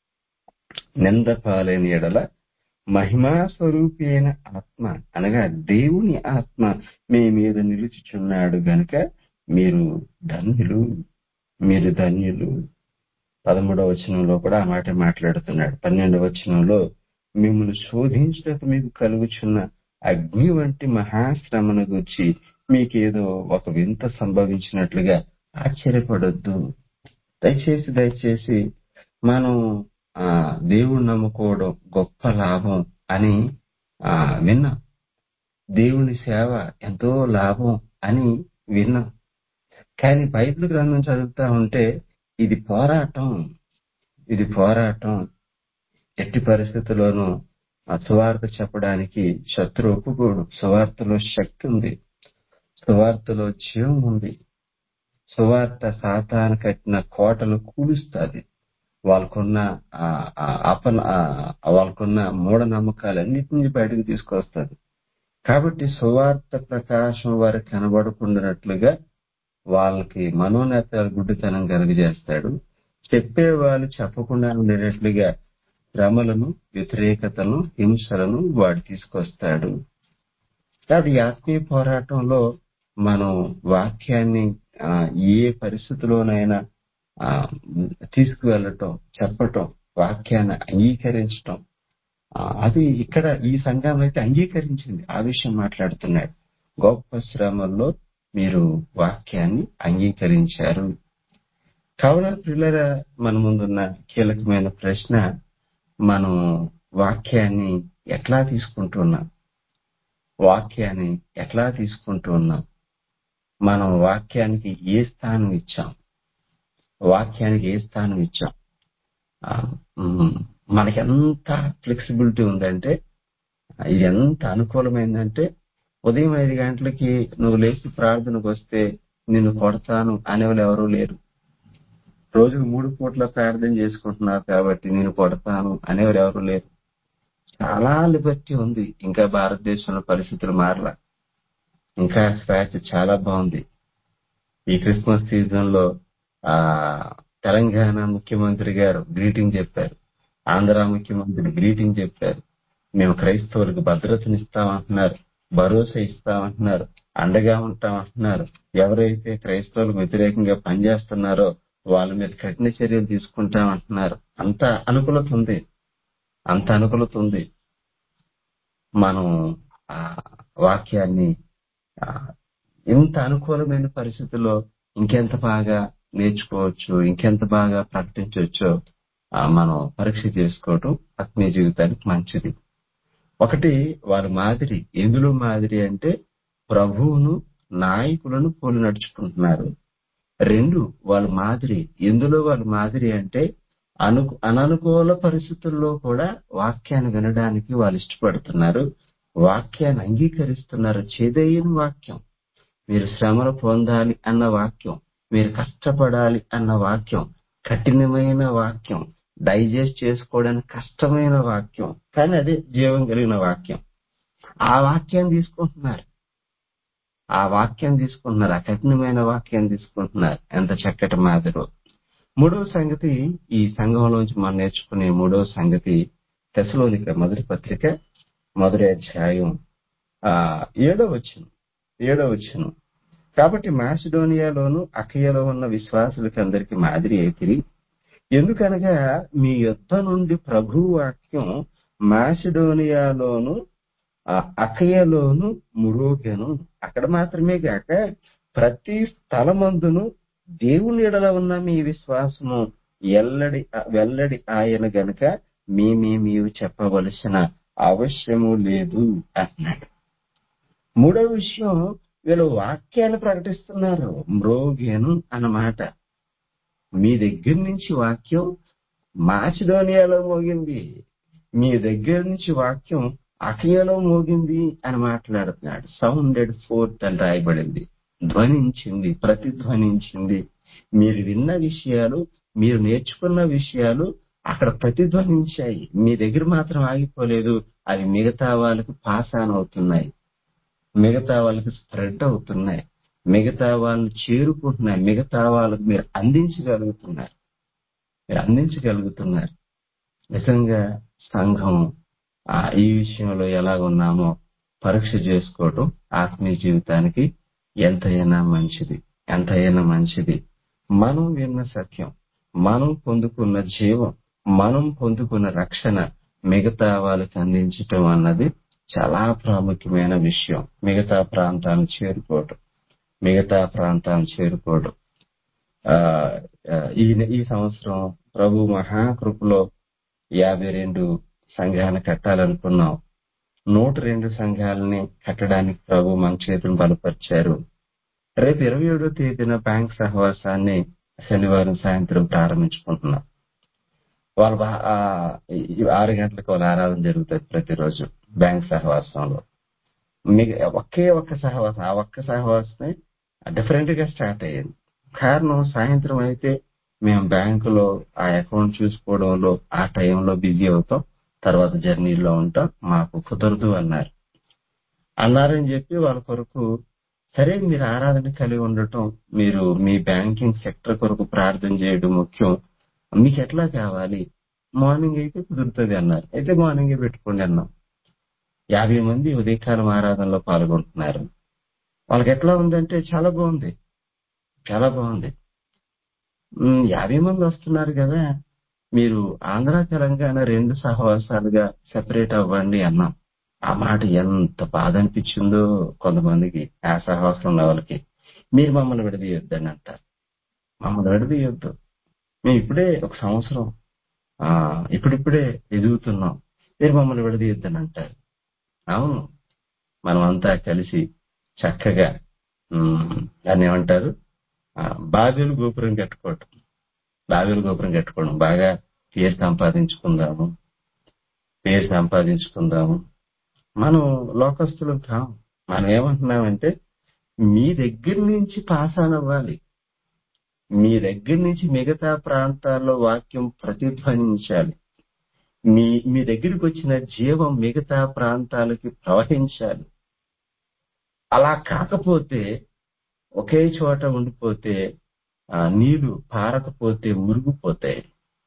నింద పాలైన ఎడల మహిమా స్వరూపి అయిన ఆత్మ అనగా దేవుని ఆత్మ మీ మీద నిలుచుచున్నాడు గనుక మీరు ధన్యులు, మీరు ధన్యులు. పదమూడవ వచనంలో కూడా ఆ మాట మాట్లాడుతున్నాడు. పన్నెండవ వచనంలో మిమ్మల్ని శోధించడానికి మీకు కలుగుచున్న అగ్ని వంటి మహాశ్రమను గురించి మీకేదో ఒక వింత సంభవించినట్లుగా ఆశ్చర్యపడొద్దు. దయచేసి దయచేసి మనం ఆ దేవుణ్ణి నమ్ముకోవడం గొప్ప లాభం అని ఆ విన్నాం. దేవుని సేవ ఎంతో లాభం అని విన్నాం. కానీ బైబిల్ గ్రంథం చదువుతా ఉంటే ఇది పోరాటం, ఇది పోరాటం. ఎట్టి పరిస్థితుల్లోనూ ఆ సువార్త చెప్పడానికి శత్రు ఒప్పుకోడు. సువార్తలో శక్తి ఉంది, సువార్తలో జీవం ఉంది. సువార్త సాతాను కట్టిన కోటలు కూలుస్తుంది. వాళ్ళకున్న ఆ, ఆ, అపన ఆ, వాళ్ళకున్న మూఢనమ్మకాలన్నింటినీ బయటకు తీసుకొస్తుంది. కాబట్టి సువార్త ప్రకాశం వారికి కనబడకుండానట్లుగా వాళ్ళకి మనోనేతాలు గుడ్డితనం కలుగజేస్తాడు. చెప్పేవాళ్ళు చెప్పకుండా ఉండేటట్లుగా శ్రమలను, వ్యతిరేకతలను, హింసలను వాడు తీసుకొస్తాడు. కాబట్టి ఈ ఆత్మీయ పోరాటంలో మనం వాక్యాన్ని ఆ, ఏ పరిస్థితిలోనైనా ఆ, తీసుకువెళ్ళటం, చెప్పటం, వాక్యాన్ని అంగీకరించటం, ఆ, అది ఇక్కడ ఈ సంఘం అయితే అంగీకరించింది. ఆ విషయం మాట్లాడుతున్నాడు. గొప్ప శ్రమల్లో మీరు వాక్యాన్ని అంగీకరించారు. కావున ప్రియులారా, మన ముందున్న కీలకమైన ప్రశ్న, మనం వాక్యాన్ని ఎట్లా తీసుకుంటున్నాం? వాక్యాన్ని ఎట్లా తీసుకుంటూ ఉన్నాం? మనం వాక్యానికి ఏ స్థానం ఇచ్చాం? వాక్యానికి ఏ స్థానం ఇచ్చాం? ఆ, ఉమ్, మనకి ఎంత ఫ్లెక్సిబిలిటీ ఉందంటే, ఇది ఎంత అనుకూలమైందంటే, ఉదయం ఐదు గంటలకి నువ్వు లేచి ప్రార్థనకు వస్తే నిన్ను కొడతాను అనేవాళ్ళు ఎవరూ లేరు. రోజుకు మూడు పూట్ల ప్రార్థన చేసుకుంటున్నారు కాబట్టి నేను కొడతాను అనేవారు ఎవరు లేరు. చాలా లిబర్టీ ఉంది. ఇంకా భారతదేశంలో పరిస్థితులు మారలా. ఇంకా స్వేచ్ఛ చాలా బాగుంది. ఈ క్రిస్మస్ సీజన్ లో ఆ తెలంగాణ ముఖ్యమంత్రి గారు గ్రీటింగ్ చెప్పారు. ఆంధ్ర ముఖ్యమంత్రి గ్రీటింగ్ చెప్పారు. మేము క్రైస్తవులకు భద్రతనిస్తామంటున్నారు, భరోసా ఇస్తామంటున్నారు, అండగా ఉంటామంటున్నారు. ఎవరైతే క్రైస్తవులకు వ్యతిరేకంగా పనిచేస్తున్నారో వాళ్ళ మీద కఠిన చర్యలు తీసుకుంటామంటున్నారు. అంత అనుకూలత ఉంది, అంత అనుకూలత ఉంది. మనం ఆ వాక్యాన్ని ఆ, ఇంత అనుకూలమైన పరిస్థితుల్లో ఇంకెంత బాగా నేర్చుకోవచ్చు, ఇంకెంత బాగా ప్రకటించవచ్చో ఆ, మనం పరీక్ష చేసుకోవటం ఆత్మీయ జీవితానికి మంచిది. ఒకటి, వారి మాదిరి. ఎందులో మాదిరి అంటే ప్రభువును, నాయకులను పోలి నడుచుకుంటున్నారు. రెండు, వాళ్ళ మాదిరి. ఎందులో వాళ్ళ మాదిరి అంటే అను అననుకూల పరిస్థితుల్లో కూడా వాక్యాన్ని వినడానికి వాళ్ళు ఇష్టపడుతున్నారు, వాక్యాన్ని అంగీకరిస్తున్నారు. చేదైన వాక్యం, మీరు శ్రమలు పొందాలి అన్న వాక్యం, మీరు కష్టపడాలి అన్న వాక్యం, కఠినమైన వాక్యం, డైజెస్ట్ చేసుకోవడానికి కష్టమైన వాక్యం, కానీ అదే జీవం కలిగిన వాక్యం. ఆ వాక్యాన్ని తీసుకుంటున్నారు, ఆ వాక్యం తీసుకుంటున్నారు, ఆ కఠినమైన వాక్యం తీసుకుంటున్నారు. ఎంత చక్కటి మాదిరో. మూడవ సంగతి, ఈ సంఘంలోంచి మనం నేర్చుకునే మూడవ సంగతి, తెస్సలోనిక మొదటి పత్రిక మొదటి అధ్యాయం ఆ ఏడో వచనం ఏడో వచనం కాబట్టి మాసిడోనియాలోను అకయలో ఉన్న విశ్వాసులకి అందరికి మాదిరి అయితిరి. ఎందుకనగా మీ యొద్ద నుండి ప్రభు వాక్యం మాసిడోనియాలోను ఆ అకయలోను మురోగెను. అక్కడ మాత్రమే కాక ప్రతి స్థలమందును దేవుని ఎడల ఉన్న మీ విశ్వాసము ఎల్లడి వెల్లడి ఆయన గనుక మేమే మీవు చెప్పవలసిన అవశ్యము లేదు అన్నాడు. మూడో విషయం, వీళ్ళు వాక్యాలు ప్రకటిస్తున్నారు. మ్రోగేను అన్నమాట. మీ దగ్గర నుంచి వాక్యం మాసిడోనియాలో మోగింది, మీ దగ్గర నుంచి వాక్యం అకయలో మోగింది అని మాట్లాడుతున్నాడు. సౌండెడ్ ఫోర్త్ అని రాయబడింది. ధ్వనించింది, ప్రతిధ్వనించింది. మీరు విన్న విషయాలు, మీరు నేర్చుకున్న విషయాలు అక్కడ ప్రతిధ్వనించాయి. మీ దగ్గర మాత్రం ఆగిపోలేదు, అవి మిగతా వాళ్ళకి పాస్ ఆన్ అవుతున్నాయి, మిగతా వాళ్ళకి స్ప్రెడ్ అవుతున్నాయి, మిగతా వాళ్ళని చేరుకుంటున్నాయి, మిగతా వాళ్ళకి మీరు అందించగలుగుతున్నారు, మీరు అందించగలుగుతున్నారు. నిజంగా సంఘం ఆ ఈ విషయంలో ఎలా ఉన్నామో పరీక్ష చేసుకోవడం ఆత్మీయ జీవితానికి ఎంతైనా మంచిది, ఎంతైనా మంచిది. మనం విన్న సత్యం, మనం పొందుకున్న జీవం, మనం పొందుకున్న రక్షణ మిగతా వాళ్ళకి అందించటం అన్నది చాలా ప్రాముఖ్యమైన విషయం. మిగతా ప్రాంతాలను చేరుకోవడం, మిగతా ప్రాంతాలను చేరుకోవడం. ఆ ఈ ఈ సంవత్సరం ప్రభు మహాకృపలో యాభై రెండు సంఘాలను కట్టాలనుకున్నాం. నూట రెండు సంఘాలని కట్టడానికి ప్రభు మన చేతులను బలపరిచారు. రేపు ఇరవై ఏడో తేదీన బ్యాంక్ సహవాసాన్ని శనివారం సాయంత్రం ప్రారంభించుకుంటున్నాం. వాళ్ళ బా- ఆ, ఈ ఆరు గంటలకు వాళ్ళ ఆరాధన జరుగుతుంది ప్రతిరోజు బ్యాంక్ సహవాసంలో. మీకు ఒకే ఒక్క సహవాసం, ఆ ఒక్క సహవాసమే డిఫరెంట్ గా స్టార్ట్ అయ్యింది. కారణం, సాయంత్రం అయితే మేము బ్యాంకులో ఆ అకౌంట్ చూసుకోవడంలో ఆ టైంలో బిజీ అవుతాం, తర్వాత జర్నీలో ఉంటాం, మాకు కుదరదు అన్నారు. అన్నారని చెప్పి వాళ్ళ కొరకు, సరే మీరు ఆరాధన కలిగి ఉండటం, మీరు మీ బ్యాంకింగ్ సెక్టర్ కొరకు ప్రార్థన చేయడం ముఖ్యం, మీకు ఎట్లా కావాలి, మార్నింగ్ అయితే కుదురుతుంది అన్నారు. అయితే మార్నింగే పెట్టుకోండి అన్నాం. యాభై మంది ఉదయకాలం ఆరాధనలో పాల్గొంటున్నారు. వాళ్ళకి ఎట్లా ఉందంటే చాలా బాగుంది, చాలా బాగుంది. ఉమ్, యాభై మంది వస్తున్నారు కదా, మీరు ఆంధ్ర తెలంగాణ రెండు సహవాసాలుగా సెపరేట్ అవ్వండి అన్నాం. ఆ మాట ఎంత బాధ అనిపించిందో కొంతమందికి, ఆ సహవాసం ఉన్న వాళ్ళకి. మీరు మమ్మల్ని విడదీయొద్దని అంటారు. మమ్మల్ని విడదీయొద్దు, మేము ఇప్పుడే ఒక సంవత్సరం ఆ ఇప్పుడిప్పుడే ఎదుగుతున్నాం, మీరు మమ్మల్ని విడదీయొద్దని అంటారు. అవును, మనం అంతా కలిసి చక్కగా ఉమ్, దాన్ని ఏమంటారు, ఆ, బాబేలు గోపురం కట్టుకోవటం. బాబేలు గోపురం కట్టుకోవడం, బాగా పేరు సంపాదించుకుందాము, పేరు సంపాదించుకుందాము. మనం లోకస్తులం కాం. మనం ఏమంటున్నామంటే మీ దగ్గర నుంచి పాస్ ఆన్ అవ్వాలి, మీ దగ్గర నుంచి మిగతా ప్రాంతాల్లో వాక్యం ప్రతిధ్వనించాలి, మీ మీ దగ్గరికి వచ్చిన జీవం మిగతా ప్రాంతాలకి ప్రవహించాలి. అలా కాకపోతే ఒకే చోట ఉండిపోతే ఆ నీళ్లు పారకపోతే మురిగిపోతాయి.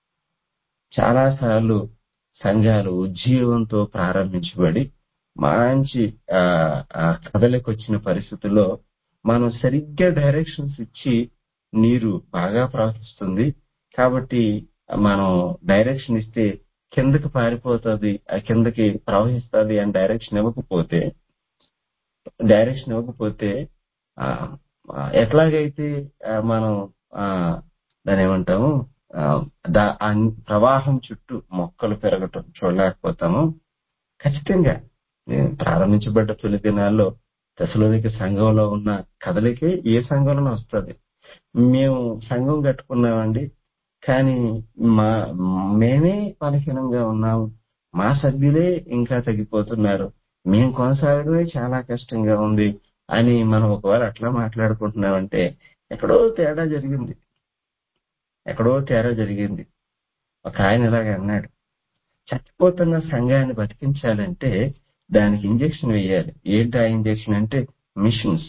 చాలా సార్లు సంఘాలు ఉజ్జీవంతో ప్రారంభించబడి మంచి ఆ ఆ కదలికి వచ్చిన పరిస్థితుల్లో మనం సరిగ్గా డైరెక్షన్స్ ఇచ్చి నీరు బాగా ప్రవహిస్తుంది కాబట్టి మనం డైరెక్షన్ ఇస్తే కిందకి పారిపోతుంది, ఆ కిందకి ప్రవహిస్తుంది అని డైరెక్షన్ ఇవ్వకపోతే డైరెక్షన్ ఇవ్వకపోతే ఆ ఆ, ఎట్లాగైతే ఆ, మనం ఆ దాని ఏమంటాము ఆ, దా- ఆ ప్రవాహం చుట్టూ మొక్కలు పెరగటం చూడలేకపోతాము. ఖచ్చితంగా నేను ప్రారంభించబడ్డ తొలి దినాల్లో దశలోనికి సంఘంలో ఉన్న కదలికే ఏ సంఘంలోనే వస్తుంది. మేము సంఘం కట్టుకున్నామండి, కానీ మా మేమే బలహీనంగా ఉన్నాము, మా సభ్యులే ఇంకా తగ్గిపోతున్నారు, మేము కొనసాగడమే చాలా కష్టంగా ఉంది అని మనం ఒకవేళ అట్లా మాట్లాడుకుంటున్నామంటే ఎక్కడో తేడా జరిగింది, ఎక్కడో తేడా జరిగింది. ఒక ఆయన ఇలాగ అన్నాడు, చచ్చిపోతున్న సంఘాన్ని బతికించాలంటే దానికి ఇంజెక్షన్ వేయాలి. ఏంటి ఆ ఇంజెక్షన్ అంటే మిషన్స్,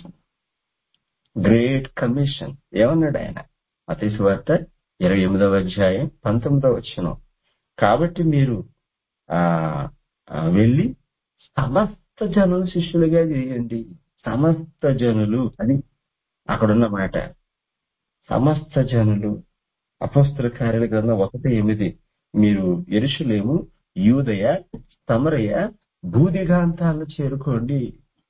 గ్రేట్ కమిషన్. ఏమన్నాడు ఆయన? మత్తయి సువార్త ఇరవై ఎనిమిదవ అధ్యాయం పంతొమ్మిదవ వచనం. కాబట్టి మీరు ఆ ఆ, వెళ్ళి సమస్త జనులు శిష్యులుగా చేయండి. సమస్త జనులు అని అక్కడున్న మాట. సమస్త జనులు. అపొస్తలుల కార్యాల గ్రంథం ఒకటి ఎనిమిది. మీరు యెరూషలేము, యూదయ, సమరయ, భూదిగాంతాలను చేరుకోండి.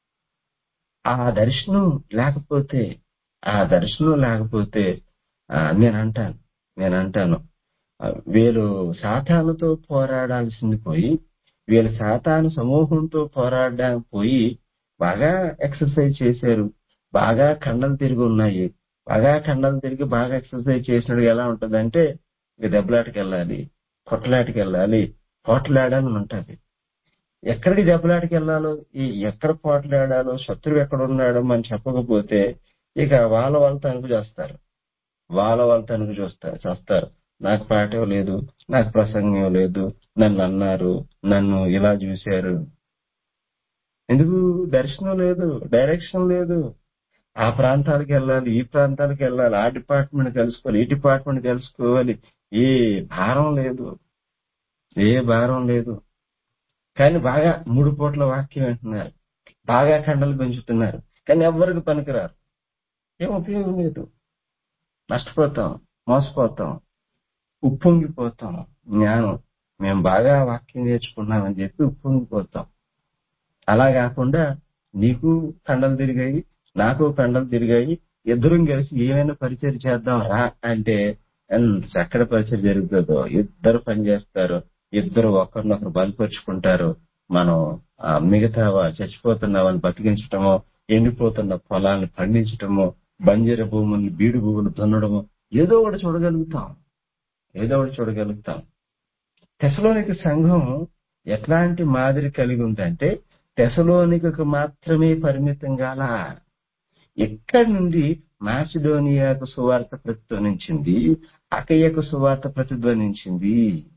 ఆ దర్శనం లేకపోతే ఆ దర్శనం లేకపోతే ఆ, నేనంటాను నేనంటాను ఆ, వీళ్ళు సాతానుతో పోరాడాల్సింది పోయి వీళ్ళు సాతాను సమూహంతో పోరాడడానికి పోయి బాగా ఎక్సర్సైజ్ చేశారు, బాగా కండలు తిరిగి ఉన్నాయి. బాగా కండలు తిరిగి బాగా ఎక్సర్సైజ్ చేసినట్టు ఎలా ఉంటదంటే ఇక దెబ్బలాటకి వెళ్ళాలి, కొట్లాటికి వెళ్ళాలి, పోట్లాడాలని ఉంటది. ఎక్కడికి దెబ్బలాటకి వెళ్ళాలో, ఈ ఎక్కడ పోట్లాడాలో, శత్రువు ఎక్కడ ఉన్నాడో మనం చెప్పకపోతే ఇక వాళ్ళ వాళ్ళ తణుకు చేస్తారు, వాళ్ళ వాళ్ళ తణుకు చూస్తారు చేస్తారు. నాకు పాఠం లేదు, నాకు ప్రసంగం లేదు, నన్ను అన్నారు, నన్ను ఇలా చూశారు. ఎందుకు? దర్శనం లేదు, డైరెక్షన్ లేదు. ఆ ప్రాంతాలకు వెళ్ళాలి, ఈ ప్రాంతాలకు వెళ్ళాలి, ఆ డిపార్ట్మెంట్ కలుసుకోవాలి, ఈ డిపార్ట్మెంట్ కలుసుకోవాలి. ఏ భారం లేదు, ఏ భారం లేదు. కానీ బాగా మూడు పూట్ల వాక్యం వింటున్నారు, బాగా కండలు పెంచుతున్నారు, కానీ ఎవరికి పనికిరారు. ఏం ఉపయోగం లేదు. నష్టపోతాం, మోసపోతాం, ఉప్పొంగిపోతాం. జ్ఞానం, మేము బాగా వాక్యం నేర్చుకున్నామని చెప్పి ఉప్పొంగిపోతాం. అలా కాకుండా నీకు కండలు తిరిగాయి, నాకు కండలు తిరిగాయి, ఇద్దరం కలిసి ఏమైనా పరిచయం చేద్దాం రా అంటే ఎంత చక్కటి పరిచయం జరుగుతుందో. ఇద్దరు పనిచేస్తారు, ఇద్దరు ఒకరినొకరు బలపరుచుకుంటారు. మనం ఆ, మిగతా వా- చచ్చిపోతున్నవని బతికించటమో, ఎండిపోతున్న పొలాలను పండించటమో, బంజర భూముల్ని బీడు భూములు దున్నడమో ఏదో ఒకటి చూడగలుగుతాం, ఏదో ఒకటి చూడగలుగుతాం. తెసలోనిక సంఘం ఎట్లాంటి మాదిరి కలిగి ఉందంటే తెసలోనికకు మాత్రమే పరిమితం గాల. ఎక్కడి నుండి మాసిడోనియాకు సువార్త ప్రతిధ్వనించింది, అకయ్యకు సువార్త ప్రతిధ్వనించింది.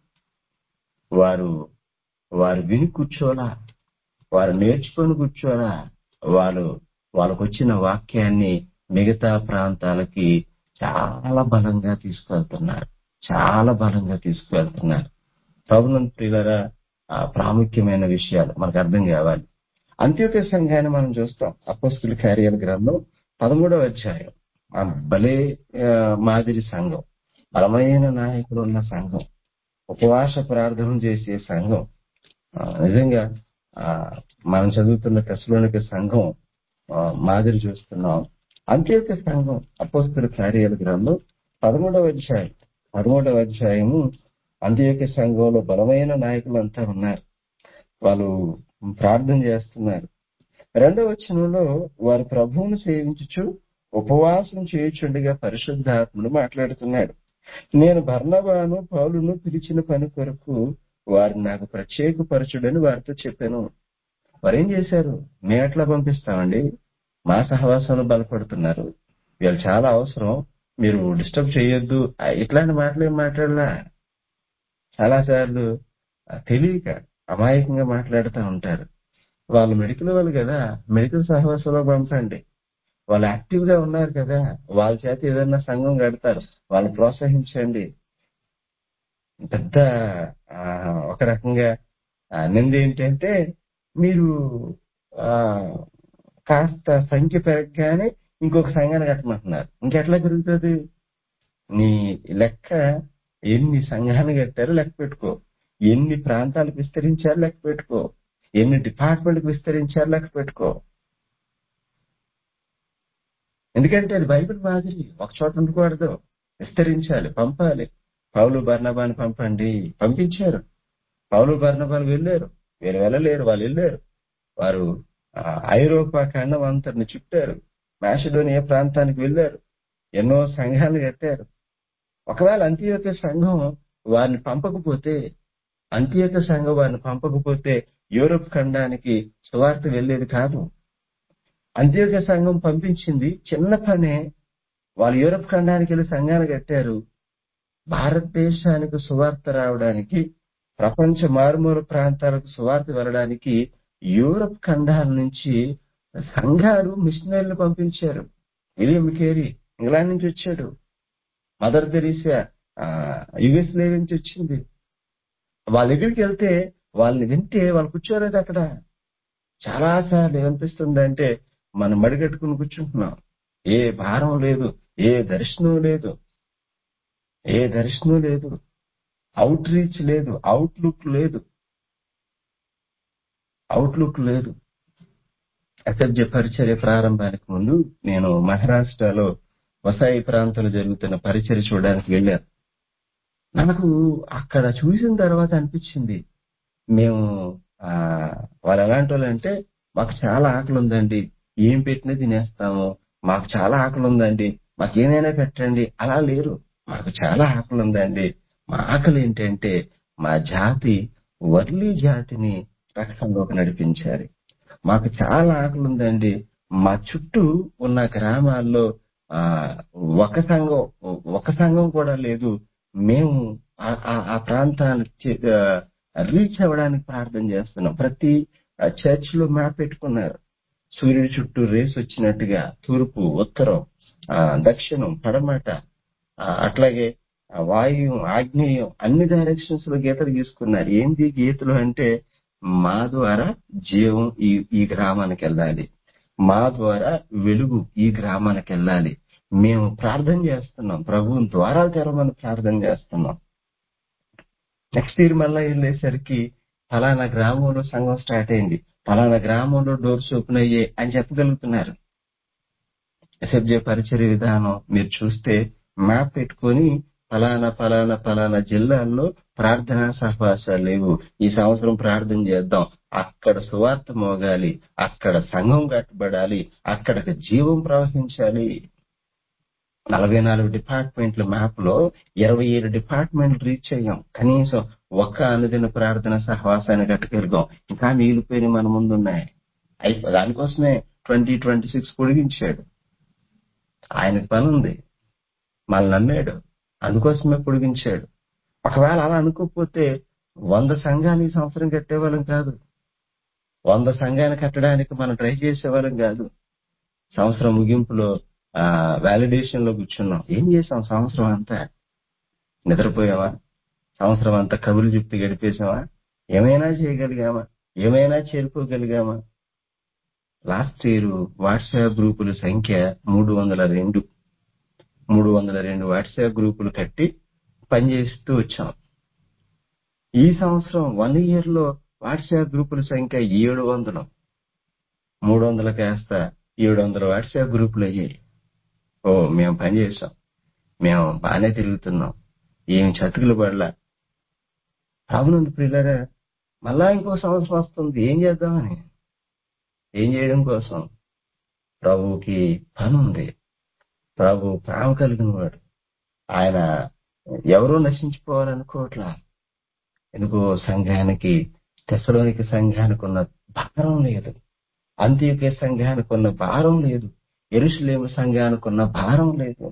వారు వారు విని కూర్చోలా, వారు నేర్చుకొని కూర్చోలా, వారు వాళ్ళకు వచ్చిన వాక్యాన్ని మిగతా ప్రాంతాలకి చాలా బలంగా తీసుకెళ్తున్నారు, చాలా బలంగా తీసుకెళ్తున్నారు. ప్రభునందు ప్రియులారా, ఆ ప్రాముఖ్యమైన విషయాలు మనకు అర్థం కావాలి. అంత్యోదయ సంఘాన్ని మనం చూస్తాం. అపొస్తలుల కార్యాల గ్రంథం పదమూడవ అధ్యాయం. ఆ భలే ఆ, మాదిరి సంఘం, బలమైన నాయకులు ఉన్న సంఘం, ఉపవాస ప్రార్థన చేసే సంఘం. ఆ, నిజంగా ఆ మనం చదువుతున్న తెసలోనిక సంఘం ఆ, మాదిరి చూస్తున్నాం. అంత్యోక్య సంఘం అపోస్తలుల కార్యాల గ్రంథం పదమూడవ అధ్యాయం పదమూడవ అధ్యాయము అంత్యోక్య సంఘంలో బలమైన నాయకులంతా ఉన్నారు. వాళ్ళు ప్రార్థన చేస్తున్నారు. రెండవ వచనంలో వారు ప్రభువును సేవించుచు ఉపవాసం చేయుచుండగా పరిశుద్ధాత్ముడు మాట్లాడుతున్నాడు. నేను బర్నబాను పౌలును పిలిచిన పని కొరకు వారిని నాకు ప్రత్యేకపరచుడని వారితో చెప్పాను. వారేం చేశారు? మేము ఎట్లా పంపిస్తామండి? మా సహవాసంలో బలపడుతున్నారు, వీళ్ళు చాలా అవసరం, మీరు డిస్టర్బ్ చేయొద్దు, ఆ, ఇట్లాంటి మాటలు ఏం మాట్లాడలా. చాలా సార్లు తెలియక అమాయకంగా మాట్లాడుతూ ఉంటారు. వాళ్ళు మెడికల్ వాళ్ళు కదా, మెడికల్ సహవాసంలో పంపండి. వాళ్ళు యాక్టివ్ గా ఉన్నారు కదా, వాళ్ళ చేత ఏదైనా సంఘం కడతారు, వాళ్ళు ప్రోత్సహించండి. పెద్ద ఆ, ఒక రకంగా ఆ, నింద ఏంటంటే మీరు ఆ కాస్త సంఖ్య పెరగగానే ఇంకొక సంఘాన్ని కట్టమంటున్నారు. ఇంకెట్లా పెరుగుతుంది? నీ లెక్క ఎన్ని సంఘాలు కట్టారో లెక్క పెట్టుకో, ఎన్ని ప్రాంతాలకు విస్తరించారో లెక్క పెట్టుకో, ఎన్ని డిపార్ట్మెంట్కి విస్తరించారో లెక్క పెట్టుకో. ఎందుకంటే అది బైబిల్ మాదిరి, ఒక చోట ఉండకూడదు, విస్తరించాలి, పంపాలి. పౌలు బర్నబాని పంపండి, పంపించారు. పౌలు బర్నబాలు వెళ్ళారు, వీళ్ళు వెళ్ళలేరు, వాళ్ళు వెళ్ళారు. వారు ఆ, ఐరోపా ఖండం అంతటిని చుట్టారు, మాసిడోనియా ప్రాంతానికి వెళ్ళారు, ఎన్నో సంఘాలు కట్టారు. ఒకవేళ అంత్యోక్య సంఘం వారిని పంపకపోతే అంత్యోక్య సంఘం వారిని పంపకపోతే యూరోప్ ఖండానికి సువార్త వెళ్ళేది కాదు. అంత్యోక్య సంఘం పంపించింది చిన్న పనే. వాళ్ళు యూరోప్ ఖండానికి వెళ్ళి సంఘాలు కట్టారు. భారతదేశానికి సువార్త రావడానికి, ప్రపంచ మారుమూల ప్రాంతాలకు సువార్త వెళ్ళడానికి యూరప్ ఖండాల నుంచి సంఘాలు మిషనరీలు పంపించారు. విలియం కేరీ ఇంగ్లాండ్ నుంచి వచ్చాడు, మదర్ తెరీసా యుఎస్ఏ నుంచి వచ్చింది. వాళ్ళ దగ్గరికి వెళ్తే వాళ్ళని వింటే వాళ్ళు కూర్చోలేదు అక్కడ. చాలా సార్లు ఏమనిపిస్తుంది అంటే మనం మడిగట్టుకుని కూర్చుంటున్నాం, ఏ భారం లేదు, ఏ దర్శనం లేదు, ఏ దర్శనం లేదు, అవుట్ రీచ్ లేదు, అవుట్లుక్ లేదు, అవుట్లుక్ లేదు. అసభ్య పరిచర్య ప్రారంభానికి ముందు నేను మహారాష్ట్రలో వసాయి ప్రాంతంలో జరుగుతున్న పరిచర్య చూడడానికి వెళ్ళాను. నాకు అక్కడ చూసిన తర్వాత అనిపించింది, మేము ఆ వాళ్ళు ఎలాంటి వాళ్ళు అంటే, మాకు చాలా ఆకలి ఉందండి, ఏం పెట్టినా తినేస్తాము, మాకు చాలా ఆకలి ఉందండి, మాకు ఏమైనా పెట్టండి. అలా లేరు. మాకు చాలా ఆకలి ఉందండి. మా ఆకలి ఏంటంటే మా జాతి వర్లీ జాతిని రక్షణలోకి నడిపించాలి. మాకు చాలా ఆకలి ఉందండి, మా చుట్టూ ఉన్న గ్రామాల్లో ఆ ఒక సంఘం ఒక సంఘం కూడా లేదు, మేము ఆ- ఆ- ఆ ప్రాంతానికి రీచ్ అవ్వడానికి ప్రార్థన చేస్తున్నాం. ప్రతి చర్చ్ లో మ్యాప్ పెట్టుకున్నారు. సూర్యుడి చుట్టూ రేస్ వచ్చినట్టుగా తూర్పు, ఉత్తరం, ఆ దక్షిణం, పడమట, ఆ, అట్లాగే ఆ వాయువు, ఆగ్నేయం, అన్ని డైరెక్షన్స్ లో గీతలు గీసుకున్నారు. ఏంటి గీతలు అంటే, మా ద్వారా జీవం ఈ ఈ గ్రామానికి వెళ్ళాలి, మా ద్వారా వెలుగు ఈ గ్రామానికి వెళ్ళాలి. మేము ప్రార్థన చేస్తున్నాం, ప్రభువుని ద్వారాలు తెరవమని ప్రార్థన చేస్తున్నాం. నెక్స్ట్ ఇయర్ మళ్ళా వెళ్ళేసరికి ఫలానా గ్రామంలో సంఘం స్టార్ట్ అయింది, ఫలానా గ్రామంలో డోర్స్ ఓపెన్ అయ్యే అని చెప్పగలుగుతున్నారు. ఎస్ఎఫ్జే పరిచర్య విధానం మీరు చూస్తే మ్యాప్ పెట్టుకొని ఫలానా ఫలానా ఫలానా జిల్లాల్లో ప్రార్థనా సహవాసాలు లేవు, ఈ సంవత్సరం ప్రార్థన చేద్దాం, అక్కడ సువార్త మోగాలి, అక్కడ సంఘం కట్టబడాలి, అక్కడికి జీవం ప్రవహించాలి. నలభై నాలుగు డిపార్ట్మెంట్ల మ్యాప్ లో ఇరవై ఏడు డిపార్ట్మెంట్లు రీచ్ అయ్యాం. కనీసం ఒక్క అనుదిన ప్రార్థన సహవాసాన్ని కట్టగలిగాం. ఇంకా మిగిలిపోయిన మన ముందున్నాయి. అయిపో దానికోసమే ట్వంటీ ట్వంటీ సిక్స్ పొడిగించాడు. ఆయనకు పని ఉంది, మళ్ళీ నమ్మాడు, అందుకోసమే పొడిగించాడు. ఒకవేళ అలా అనుకోకపోతే వంద సంఘాలు ఈ సంవత్సరం కట్టేవాళ్ళం కాదు, వంద సంఘాలు కట్టడానికి మనం ట్రై చేసేవాళ్ళం కాదు. సంవత్సరం ముగింపులో ఆ వ్యాలిడేషన్ లో కూర్చున్నాం. ఏం చేసాం సంవత్సరం అంతా? నిద్రపోయావా? సంవత్సరం అంతా కబుర్లు చెప్తూ గడిపేసావా? ఏమైనా చేయగలిగామా? ఏమైనా చేరుకోగలిగామా? లాస్ట్ ఇయర్ వాట్సాప్ గ్రూపుల సంఖ్య మూడు వందల రెండు మూడు వందల రెండు వాట్సాప్ గ్రూపులు కట్టి పనిచేస్తూ వచ్చాం. ఈ సంవత్సరం వన్ ఇయర్ లో వాట్సాప్ గ్రూపుల సంఖ్య ఏడు వందలు మూడు వందల కాస్త ఏడు వందల వాట్సాప్ గ్రూపులు అయ్యాయి. ఓ మేము పని చేసాం, మేము బాగానే తిరుగుతున్నాం, ఏమి చతుకులు పడలా. అవునండి ప్రియులారా, మళ్ళా ఇంకో సంవత్సరం వస్తుంది, ఏం చేద్దామని, ఏం చేయడం కోసం? ప్రభువుకి పని ఉంది. ప్రభు ప్రేమ కలిగిన వాడు. ఆయన ఎవరూ నశించిపోవాలనుకోవట్లా. ఎందుకో సంఘానికి, తెస్సలోనిక సంఘానికి ఉన్న భారం లేదు, అంత్యోక్య సంఘానికి ఉన్న భారం లేదు, యెరూషలేము సంఘానికి ఉన్న భారం లేదు.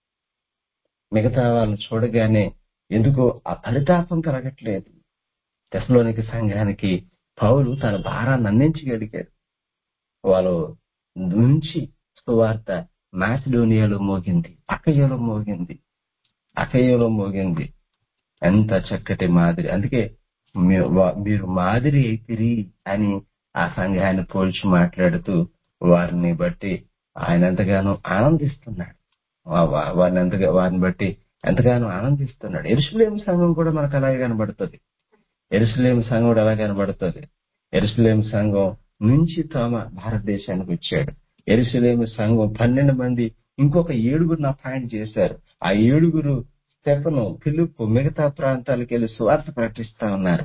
మిగతా వాళ్ళని చూడగానే ఎందుకో ఆ పరితాపం కలగట్లేదు. తెస్సలోనిక సంఘానికి పౌలు తన భారాన్ని అందించగలిగాడు. వాళ్ళు నుంచి సువార్త మాసిడోనియాలో మోగింది, అకయ్యలో మోగింది, అకయ్యలో మోగింది. ఎంత చక్కటి మాదిరి! అందుకే మీ- వా- మీరు మాదిరి అయితిరి అని ఆ సంఘాన్ని పోల్చి మాట్లాడుతూ వారిని బట్టి ఆయన ఎంతగానో ఆనందిస్తున్నాడు. వా- వా- వారిని ఎంతగా వారిని బట్టి ఎంతగానో ఆనందిస్తున్నాడు. యెరూషలేము సంఘం కూడా మనకు అలాగే కనబడుతుంది. యెరూషలేము సంఘం కూడా ఎలా కనబడుతుంది? యెరూషలేము సంఘం నుంచి తోమ భారతదేశానికి వచ్చాడు. యెరూషలేము సంఘం పన్నెండు మంది ఇంకొక ఏడుగురిని అపాయింట్ చేశారు. ఆ ఏడుగురు స్టెఫను, ఫిలిప్పు మిగతా ప్రాంతాలకు వెళ్లి సువార్త ప్రకటిస్తా ఉన్నారు.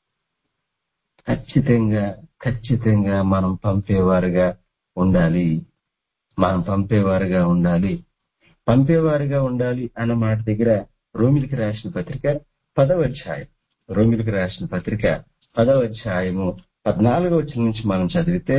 ఖచ్చితంగా ఖచ్చితంగా మనం పంపేవారుగా ఉండాలి. మనం పంపేవారుగా ఉండాలి. పంపేవారుగా ఉండాలి అన్న మాట దగ్గర రోమిలికి రాసిన పత్రిక పదవ అధ్యాయం రోమిలికి రాసిన పత్రిక పదవ అధ్యాయము పద్నాలుగో వచనం నుంచి మనం చదివితే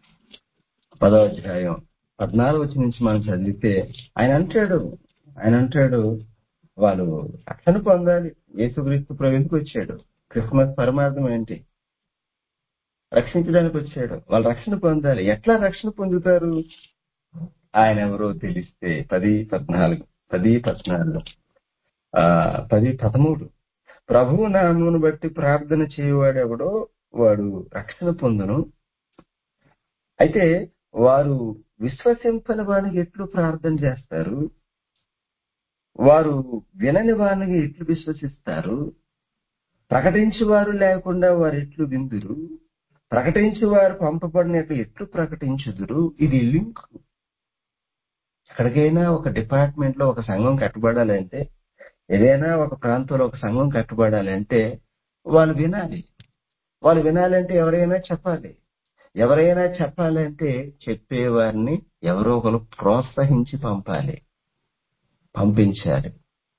పదవ అధ్యాయం పద్నాలుగో వచనం నుంచి మనం చదివితే ఆయన అంటాడు ఆయన అంటాడు వాళ్ళు రక్షణ పొందాలి. యేసుక్రీస్తు ప్రభు ఎందుకు వచ్చాడు? క్రిస్మస్ పరమార్థం ఏంటి? రక్షించడానికి వచ్చాడు. వాళ్ళు రక్షణ పొందాలి. ఎట్లా రక్షణ పొందుతారు? ఆయన ఎవరో తెలిస్తే పది పద్నాలుగు పది పద్నాలుగు ఆ పది పదమూడు ప్రభువు నామమును బట్టి ప్రార్థన చేయవాడెవడో వాడు రక్షణ పొందును. అయితే వారు విశ్వసింపని వానికి ఎట్లు ప్రార్థన చేస్తారు? వారు వినని వానికి ఎట్లు విశ్వసిస్తారు? ప్రకటించువారు లేకుండా వారు ఎట్లు విందురు? ప్రకటించువారు పంపబడినట్లు ఎట్లు ప్రకటించుదురు? ఇది లింక్. ఎక్కడికైనా ఒక డిపార్ట్మెంట్ లో ఒక సంఘం కట్టబడాలంటే, ఏదైనా ఒక ప్రాంతంలో ఒక సంఘం కట్టబడాలంటే వాళ్ళు వినాలి. వాళ్ళు వినాలంటే ఎవరైనా చెప్పాలి. ఎవరైనా చెప్పాలంటే చెప్పేవారిని ఎవరో ఒకరు ప్రోత్సహించి పంపాలి, పంపించాలి.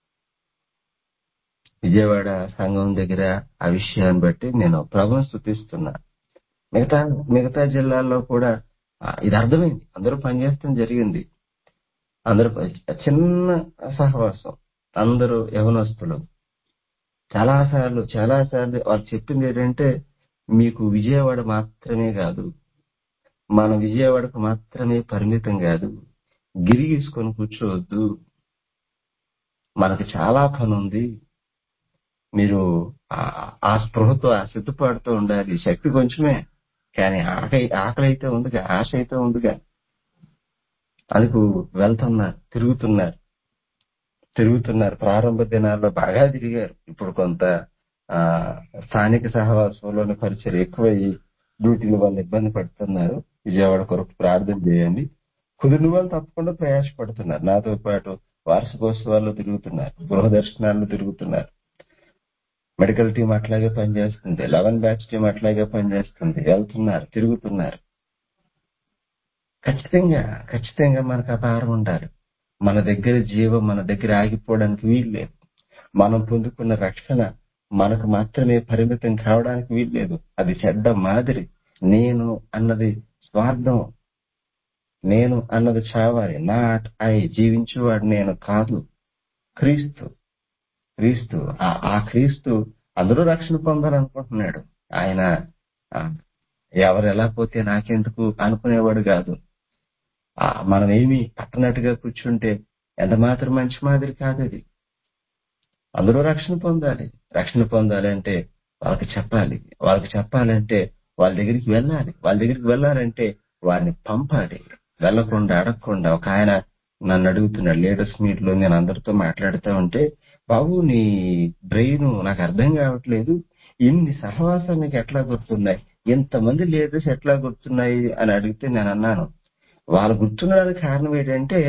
విజయవాడ సంఘం దగ్గర ఆ విషయాన్ని బట్టి నేను ప్రభువును స్తుతిస్తున్నా. మిగతా మిగతా జిల్లాల్లో కూడా ఆ, ఇది అర్థమైంది. అందరూ పనిచేయడం జరిగింది. అందరూ ప- చిన్న సహవాసం, అందరూ యవనస్తులు. చాలా సార్లు చాలా సార్లు వాళ్ళు చెప్పింది ఏంటంటే, మీకు విజయవాడ మాత్రమే కాదు, మన విజయవాడకు మాత్రమే పరిమితం కాదు, గిరి గీసుకొని కూర్చోవద్దు, మనకు చాలా పని ఉంది. మీరు ఆ ఆ స్పృహతో, ఆ సిద్ధపాటుతో ఉండాలి. శక్తి కొంచెమే, కానీ ఆకలి ఆకలి అయితే ఉందిగా, ఆశ అయితే ఉందిగా. అందుకు వెళ్తున్నారు, తిరుగుతున్నారు తిరుగుతున్నారు ప్రారంభ దినాల్లో బాగా తిరిగారు. ఇప్పుడు కొంత ఆ స్థానిక సహవాసంలోని పరిచయం ఎక్కువయ్యి డ్యూటీల వల్ల ఇబ్బంది పడుతున్నారు. విజయవాడ కొరకు ప్రార్థన చేయండి. కుదిరిన వాళ్ళు తప్పకుండా ప్రయాసపడుతున్నారు. నాతో పాటు వార్షికోత్సవాల్లో తిరుగుతున్నారు, గృహ దర్శనాల్లో తిరుగుతున్నారు. మెడికల్ టీం అట్లాగే పనిచేస్తుంది, లెవెన్ బ్యాచ్ టీం అట్లాగే పనిచేస్తుంది. వెళ్తున్నారు, తిరుగుతున్నారు. ఖచ్చితంగా ఖచ్చితంగా మనకు ఆ భారం ఉండాలి. మన దగ్గర జీవం మన దగ్గర ఆగిపోవడానికి వీల్లేదు. మనం పొందుకున్న రక్షణ మనకు మాత్రమే పరిమితం కావడానికి వీల్లేదు. అది చెడ్డ మాదిరి. నేను అన్నది స్వార్థం, నేను అన్నది చావాలి. నాట్ ఐ, జీవించేవాడు నేను కాదు, క్రీస్తు. క్రీస్తు ఆ ఆ క్రీస్తు అందరూ రక్షణ పొందాలనుకుంటున్నాడు. ఆయన ఆ, ఎవరు ఎలా పోతే నాకెందుకు అనుకునేవాడు కాదు. ఆ, మనం ఏమి పట్టనట్టుగా కూర్చుంటే ఎంత మాత్రం మంచి మాదిరి కాదు అది. అందరూ రక్షణ పొందాలి. రక్షణ పొందాలి అంటే వాళ్ళకి చెప్పాలి. వాళ్ళకి చెప్పాలంటే వాళ్ళ దగ్గరికి వెళ్ళాలి. వాళ్ళ దగ్గరికి వెళ్ళాలంటే వారిని పంపాలి. వెళ్ళకుండా అడగకుండా. ఒక ఆయన నన్ను అడుగుతున్నాడు లీడర్స్ మీట్ లో, నేను అందరితో మాట్లాడుతూ ఉంటే, బాబు నీ బ్రెయిన్ నాకు అర్థం కావట్లేదు, ఇన్ని సహవాసాలు నీకు ఎట్లా గుర్తున్నాయి, ఇంతమంది లీడర్స్ ఎట్లా గుర్తున్నాయి అని అడిగితే నేను అన్నాను, వాళ్ళు గుర్తుండడానికి కారణం ఏంటంటే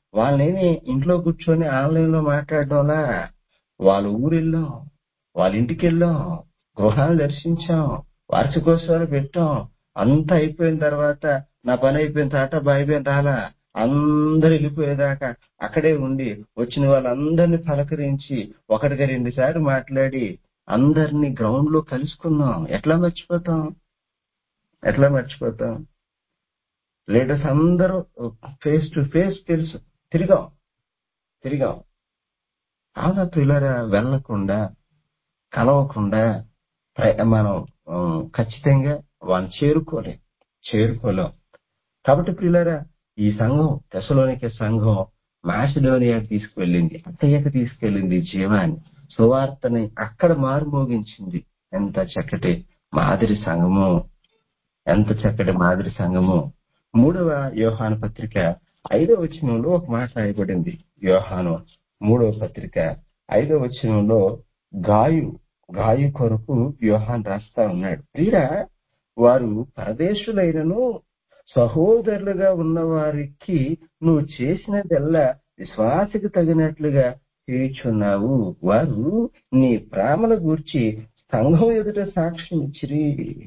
వాళ్ళనేమి ఇంట్లో కూర్చొని ఆన్లైన్ లో మాట్లాడడంలా, వాళ్ళ ఊరు వెళ్ళాం, వాళ్ళ ఇంటికి వెళ్ళాం, గృహాలు దర్శించాం, వార్షికోత్సవాలు పెట్టాం. అంతా అయిపోయిన తర్వాత నా పని అయిపోయిన తాట బాయిపోయిన రాలా, అందరు వెళ్ళిపోయేదాకా అక్కడే ఉండి వచ్చిన వాళ్ళందరినీ పలకరించి ఒకటిగా రెండు సార్లు మాట్లాడి అందరినీ గ్రౌండ్ లో కలుసుకున్నాం. ఎట్లా మర్చిపోతాం ఎట్లా మర్చిపోతాం లీడర్స్ అందరూ ఫేస్ టు ఫేస్ తెలుసు, తిరిగాం తిరిగాం అవునా పిల్లరా? వెళ్ళకుండా కలవకుండా ప్ర- మనం ఆ, ఖచ్చితంగా వాళ్ళని చేరుకోలేం చేరుకోలేం కాబట్టి పిల్లరా, ఈ సంఘం తెసలోనికే సంఘం మాసిడోనియాకి తీసుకువెళ్ళింది, అక్కయ్యకి తీసుకెళ్ళింది జీవాన్ని, సువార్తని అక్కడ మారుమోగించింది. ఎంత చక్కటి మాదిరి సంఘము, ఎంత చక్కటి మాదిరి సంఘము. మూడవ యోహాను పత్రిక ఐదవ వచనంలో ఒక మాట రాయబడింది. యోహాను మూడవ పత్రిక ఐదవ వచనంలో గాయు గాయు కొరకు యోహాన్ రాస్తా ఉన్నాడు. తీరా వారు పరదేశులైనను సహోదరులుగా ఉన్న వారికి నువ్వు చేసినదల్లా విశ్వాసకు తగినట్లుగా చేయుచున్నావు. వారు నీ ప్రేమల గూర్చి సంఘం ఎదుట సాక్ష్యం ఇచ్చిరి.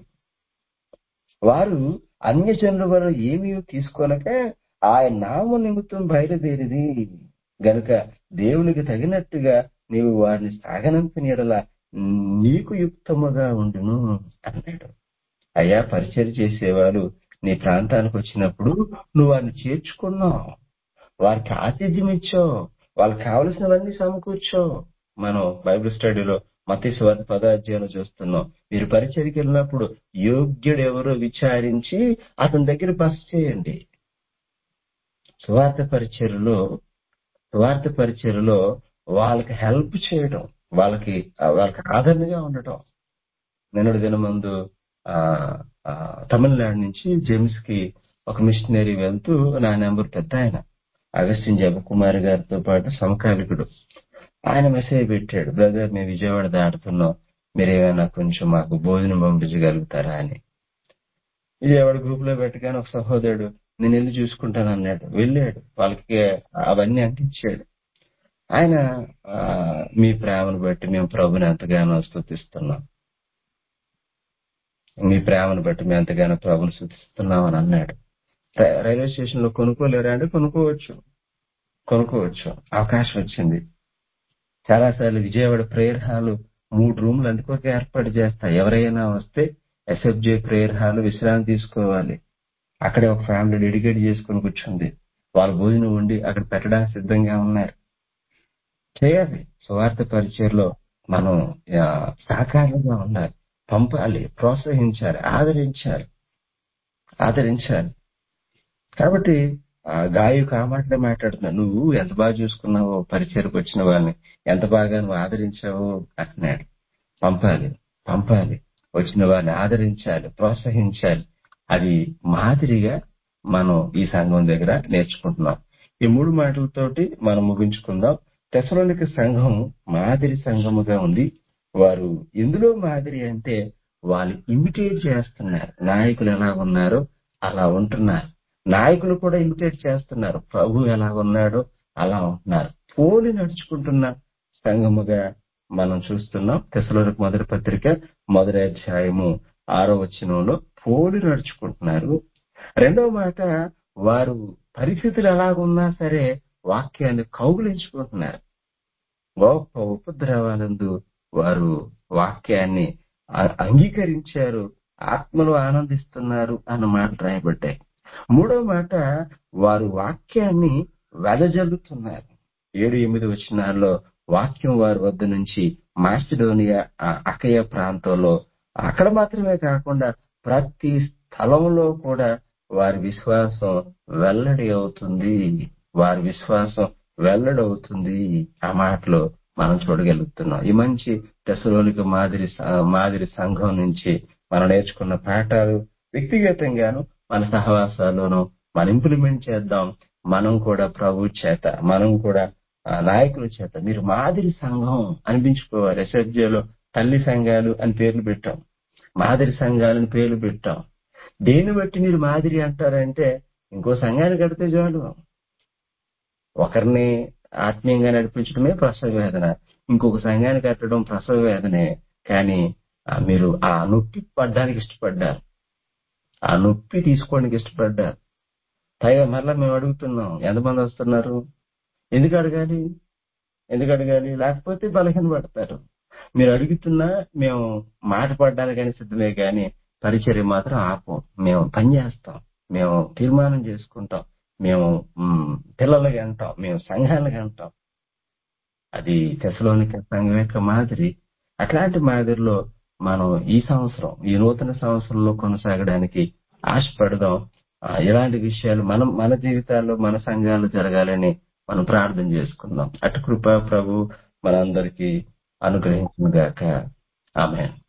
వారు అన్యజనుల వల్ల ఏమీ తీసుకొనక ఆయన నామ నిమిత్తం బయలుదేరిది గనుక దేవునికి తగినట్టుగా నీవు వారిని సాగనంపిన యెడల నీకు యుక్తముగా ఉండును అన్నాడు. అయ్యా, పరిచయం చేసేవారు నీ ప్రాంతానికి వచ్చినప్పుడు నువ్వు వారిని చేర్చుకున్నావు, వారికి ఆతిథ్యం ఇచ్చావు, వాళ్ళకి కావలసినవన్నీ సమకూర్చావు. మనం బైబిల్ స్టడీలో మత్తయి సువార్త పదో అధ్యాయంలో చూస్తున్నాం. మీరు పరిచయకి వెళ్ళినప్పుడు యోగ్యుడు ఎవరో విచారించి అతని దగ్గర బస చేయండి. సువార్త పరిచర్యలో సువార్త పరిచర్యలో వాళ్ళకి హెల్ప్ చేయడం, వాళ్ళకి వాళ్ళకి ఆదరణగా ఉండటం. నిన్నటి దినం ముందు ఆ ఆ, తమిళనాడు నుంచి జేమ్స్ కి ఒక మిషనరీ వెళ్తూ నా నెంబర్ పెద్ద ఆయన అగస్టిన్ జపకుమారి గారితో పాటు సమకాలికుడు, ఆయన మెసేజ్ పెట్టాడు, బ్రదర్ మేము విజయవాడ దాటుతున్నాం, మీరేమైనా కొంచెం మాకు భోజనం పంపించగలుగుతారా అని. విజయవాడ గ్రూప్ లో పెట్టగానే ఒక సహోదరుడు నేను వెళ్ళి చూసుకుంటాను అన్నాడు. వెళ్ళాడు, వాళ్ళకి అవన్నీ అంటించాడు. ఆయన ఆ, మీ ప్రేమను బట్టి మేము ప్రభుని ఎంతగానో స్తుతిస్తున్నాం, మీ ప్రేమను బట్టి మేము ఎంతగానో ప్రభుని స్తుతిస్తున్నాం అని అన్నాడు. ర- రైల్వే స్టేషన్ లో కొనుక్కోలేరా అంటే కొనుక్కోవచ్చు కొనుక్కోవచ్చు అవకాశం వచ్చింది. చాలా సార్లు విజయవాడ ప్రేయర్ హాల్ మూడు రూమ్లు అందుకోక ఏర్పాటు చేస్తా. ఎవరైనా వస్తే ఎస్ఎఫ్జే ప్రేయర్ హాల్ విశ్రాంతి తీసుకోవాలి, అక్కడే ఒక ఫ్యామిలీ డెడికేట్ చేసుకుని కూర్చుంది, వాళ్ళ భోజనం ఉండి అక్కడ పెట్టడానికి సిద్ధంగా ఉన్నారు. చేయాలి. సువార్త పరిచయలో మనం ఆ, సహకారంగా ఉండాలి, పంపాలి, ప్రోత్సహించాలి, ఆదరించాలి ఆదరించాలి కాబట్టి ఆ గాయకు ఆ మాటలే మాట్లాడుతున్నా, నువ్వు ఎంత బాగా చూసుకున్నావో పరిచయకు వచ్చిన వాళ్ళని, ఎంత బాగా నువ్వు ఆదరించావో అంటున్నాడు. పంపాలి పంపాలి వచ్చిన వారిని ఆదరించాలి, ప్రోత్సహించాలి. అది మాదిరిగా మనం ఈ సంఘం దగ్గర నేర్చుకుంటున్నాం. ఈ మూడు మాటలతోటి మనం ముగించుకుందాం. తెసలోనిక సంఘం మాదిరి సంఘముగా ఉంది. వారు ఎందులో మాదిరి అంటే వాళ్ళు ఇమిటేట్ చేస్తున్నారు, నాయకులు ఎలా ఉన్నారో అలా ఉంటున్నారు. నాయకులు కూడా ఇమిటేట్ చేస్తున్నారు, ప్రభు ఎలా ఉన్నాడో అలా ఉంటున్నారు. పోలి నడుచుకుంటున్న సంఘముగా మనం చూస్తున్నాం. తెసలోనిక మొదటి పత్రిక మొదటి అధ్యాయము ఆరో వచనంలో పోలి నడుచుకుంటున్నారు. రెండవ మాట, వారు పరిస్థితులు ఎలాగున్నా సరే వాక్యాన్ని కౌగులించుకుంటున్నారు. గొప్ప ఉపద్రవాలందు వారు వాక్యాన్ని అ- అంగీకరించారు, ఆత్మలో ఆనందిస్తున్నారు అన్న మాట రాయబడ్డాయి. మూడవ మాట, వారు వాక్యాన్ని వెదజల్లుతున్నారు. ఏడు ఎనిమిది వచనాల్లో వాక్యం వారి వద్ద నుంచి మాసిడోనియా ఆ అకయ ప్రాంతంలో అక్కడ మాత్రమే కాకుండా ప్రతి స్థలంలో కూడా వారి విశ్వాసం వెల్లడి అవుతుంది వారి విశ్వాసం వెల్లడి అవుతుంది ఆ మాటలో మనం చూడగలుగుతున్నాం. ఈ మంచి తెసలోనిక మాదిరి స- మాదిరి సంఘం నుంచి మనం నేర్చుకున్న పాఠాలు వ్యక్తిగతంగాను మన సహవాసాల్లోనూ మనం ఇంప్లిమెంట్ చేద్దాం. మనం కూడా ప్రభు చేత, మనం కూడా ఆ, నాయకుల చేత మీరు మాదిరి సంఘం అనిపించుకోవాలి. ఎస్ఎఫ్జేలో తల్లి సంఘాలు అని పేర్లు పెట్టాం, మాదిరి సంఘాలని పేర్లు పెట్టాం. దేన్ని బట్టి మీరు మాదిరి అంటారంటే ఇంకో సంఘాన్ని కడితే చాలు, ఒకరిని ఆత్మీయంగా నడిపించడమే ప్రసవ వేదన, ఇంకొక సంఘాన్ని కట్టడం ప్రసవ వేదనే. కానీ ఆ, మీరు ఆ నొప్పి పడ్డానికి ఇష్టపడ్డారు, ఆ నొప్పి తీసుకోవడానికి ఇష్టపడ్డారు. పైగా మరలా మేము అడుగుతున్నాం, ఎంతమంది వస్తున్నారు? ఎందుకు అడగాలి? ఎందుకు అడగాలి? లేకపోతే బలహీన పడతారు. మీరు అడుగుతున్నా మేము మాట పడడానికైనా సిద్ధమే, కానీ పరిచర్య మాత్రం ఆపం. మేము పని చేస్తాం, మేము తీర్మానం చేసుకుంటాం, మేము మ్, పిల్లలకి అంటాం, మేము సంఘానికి అంటాం. అది తెసలోనిక సంఘం యొక్క మాదిరి. అట్లాంటి మాదిరిలో మనం ఈ సంవత్సరం, ఈ నూతన సంవత్సరంలో కొనసాగడానికి ఆశపడదాం. ఆ, ఇలాంటి విషయాలు మనం మన జీవితాల్లో, మన సంఘాల్లో జరగాలని మనం ప్రార్థన చేసుకుందాం. అటు కృప ప్రభు మనందరికీ అనుగ్రహించును గాక. ఆమేన్.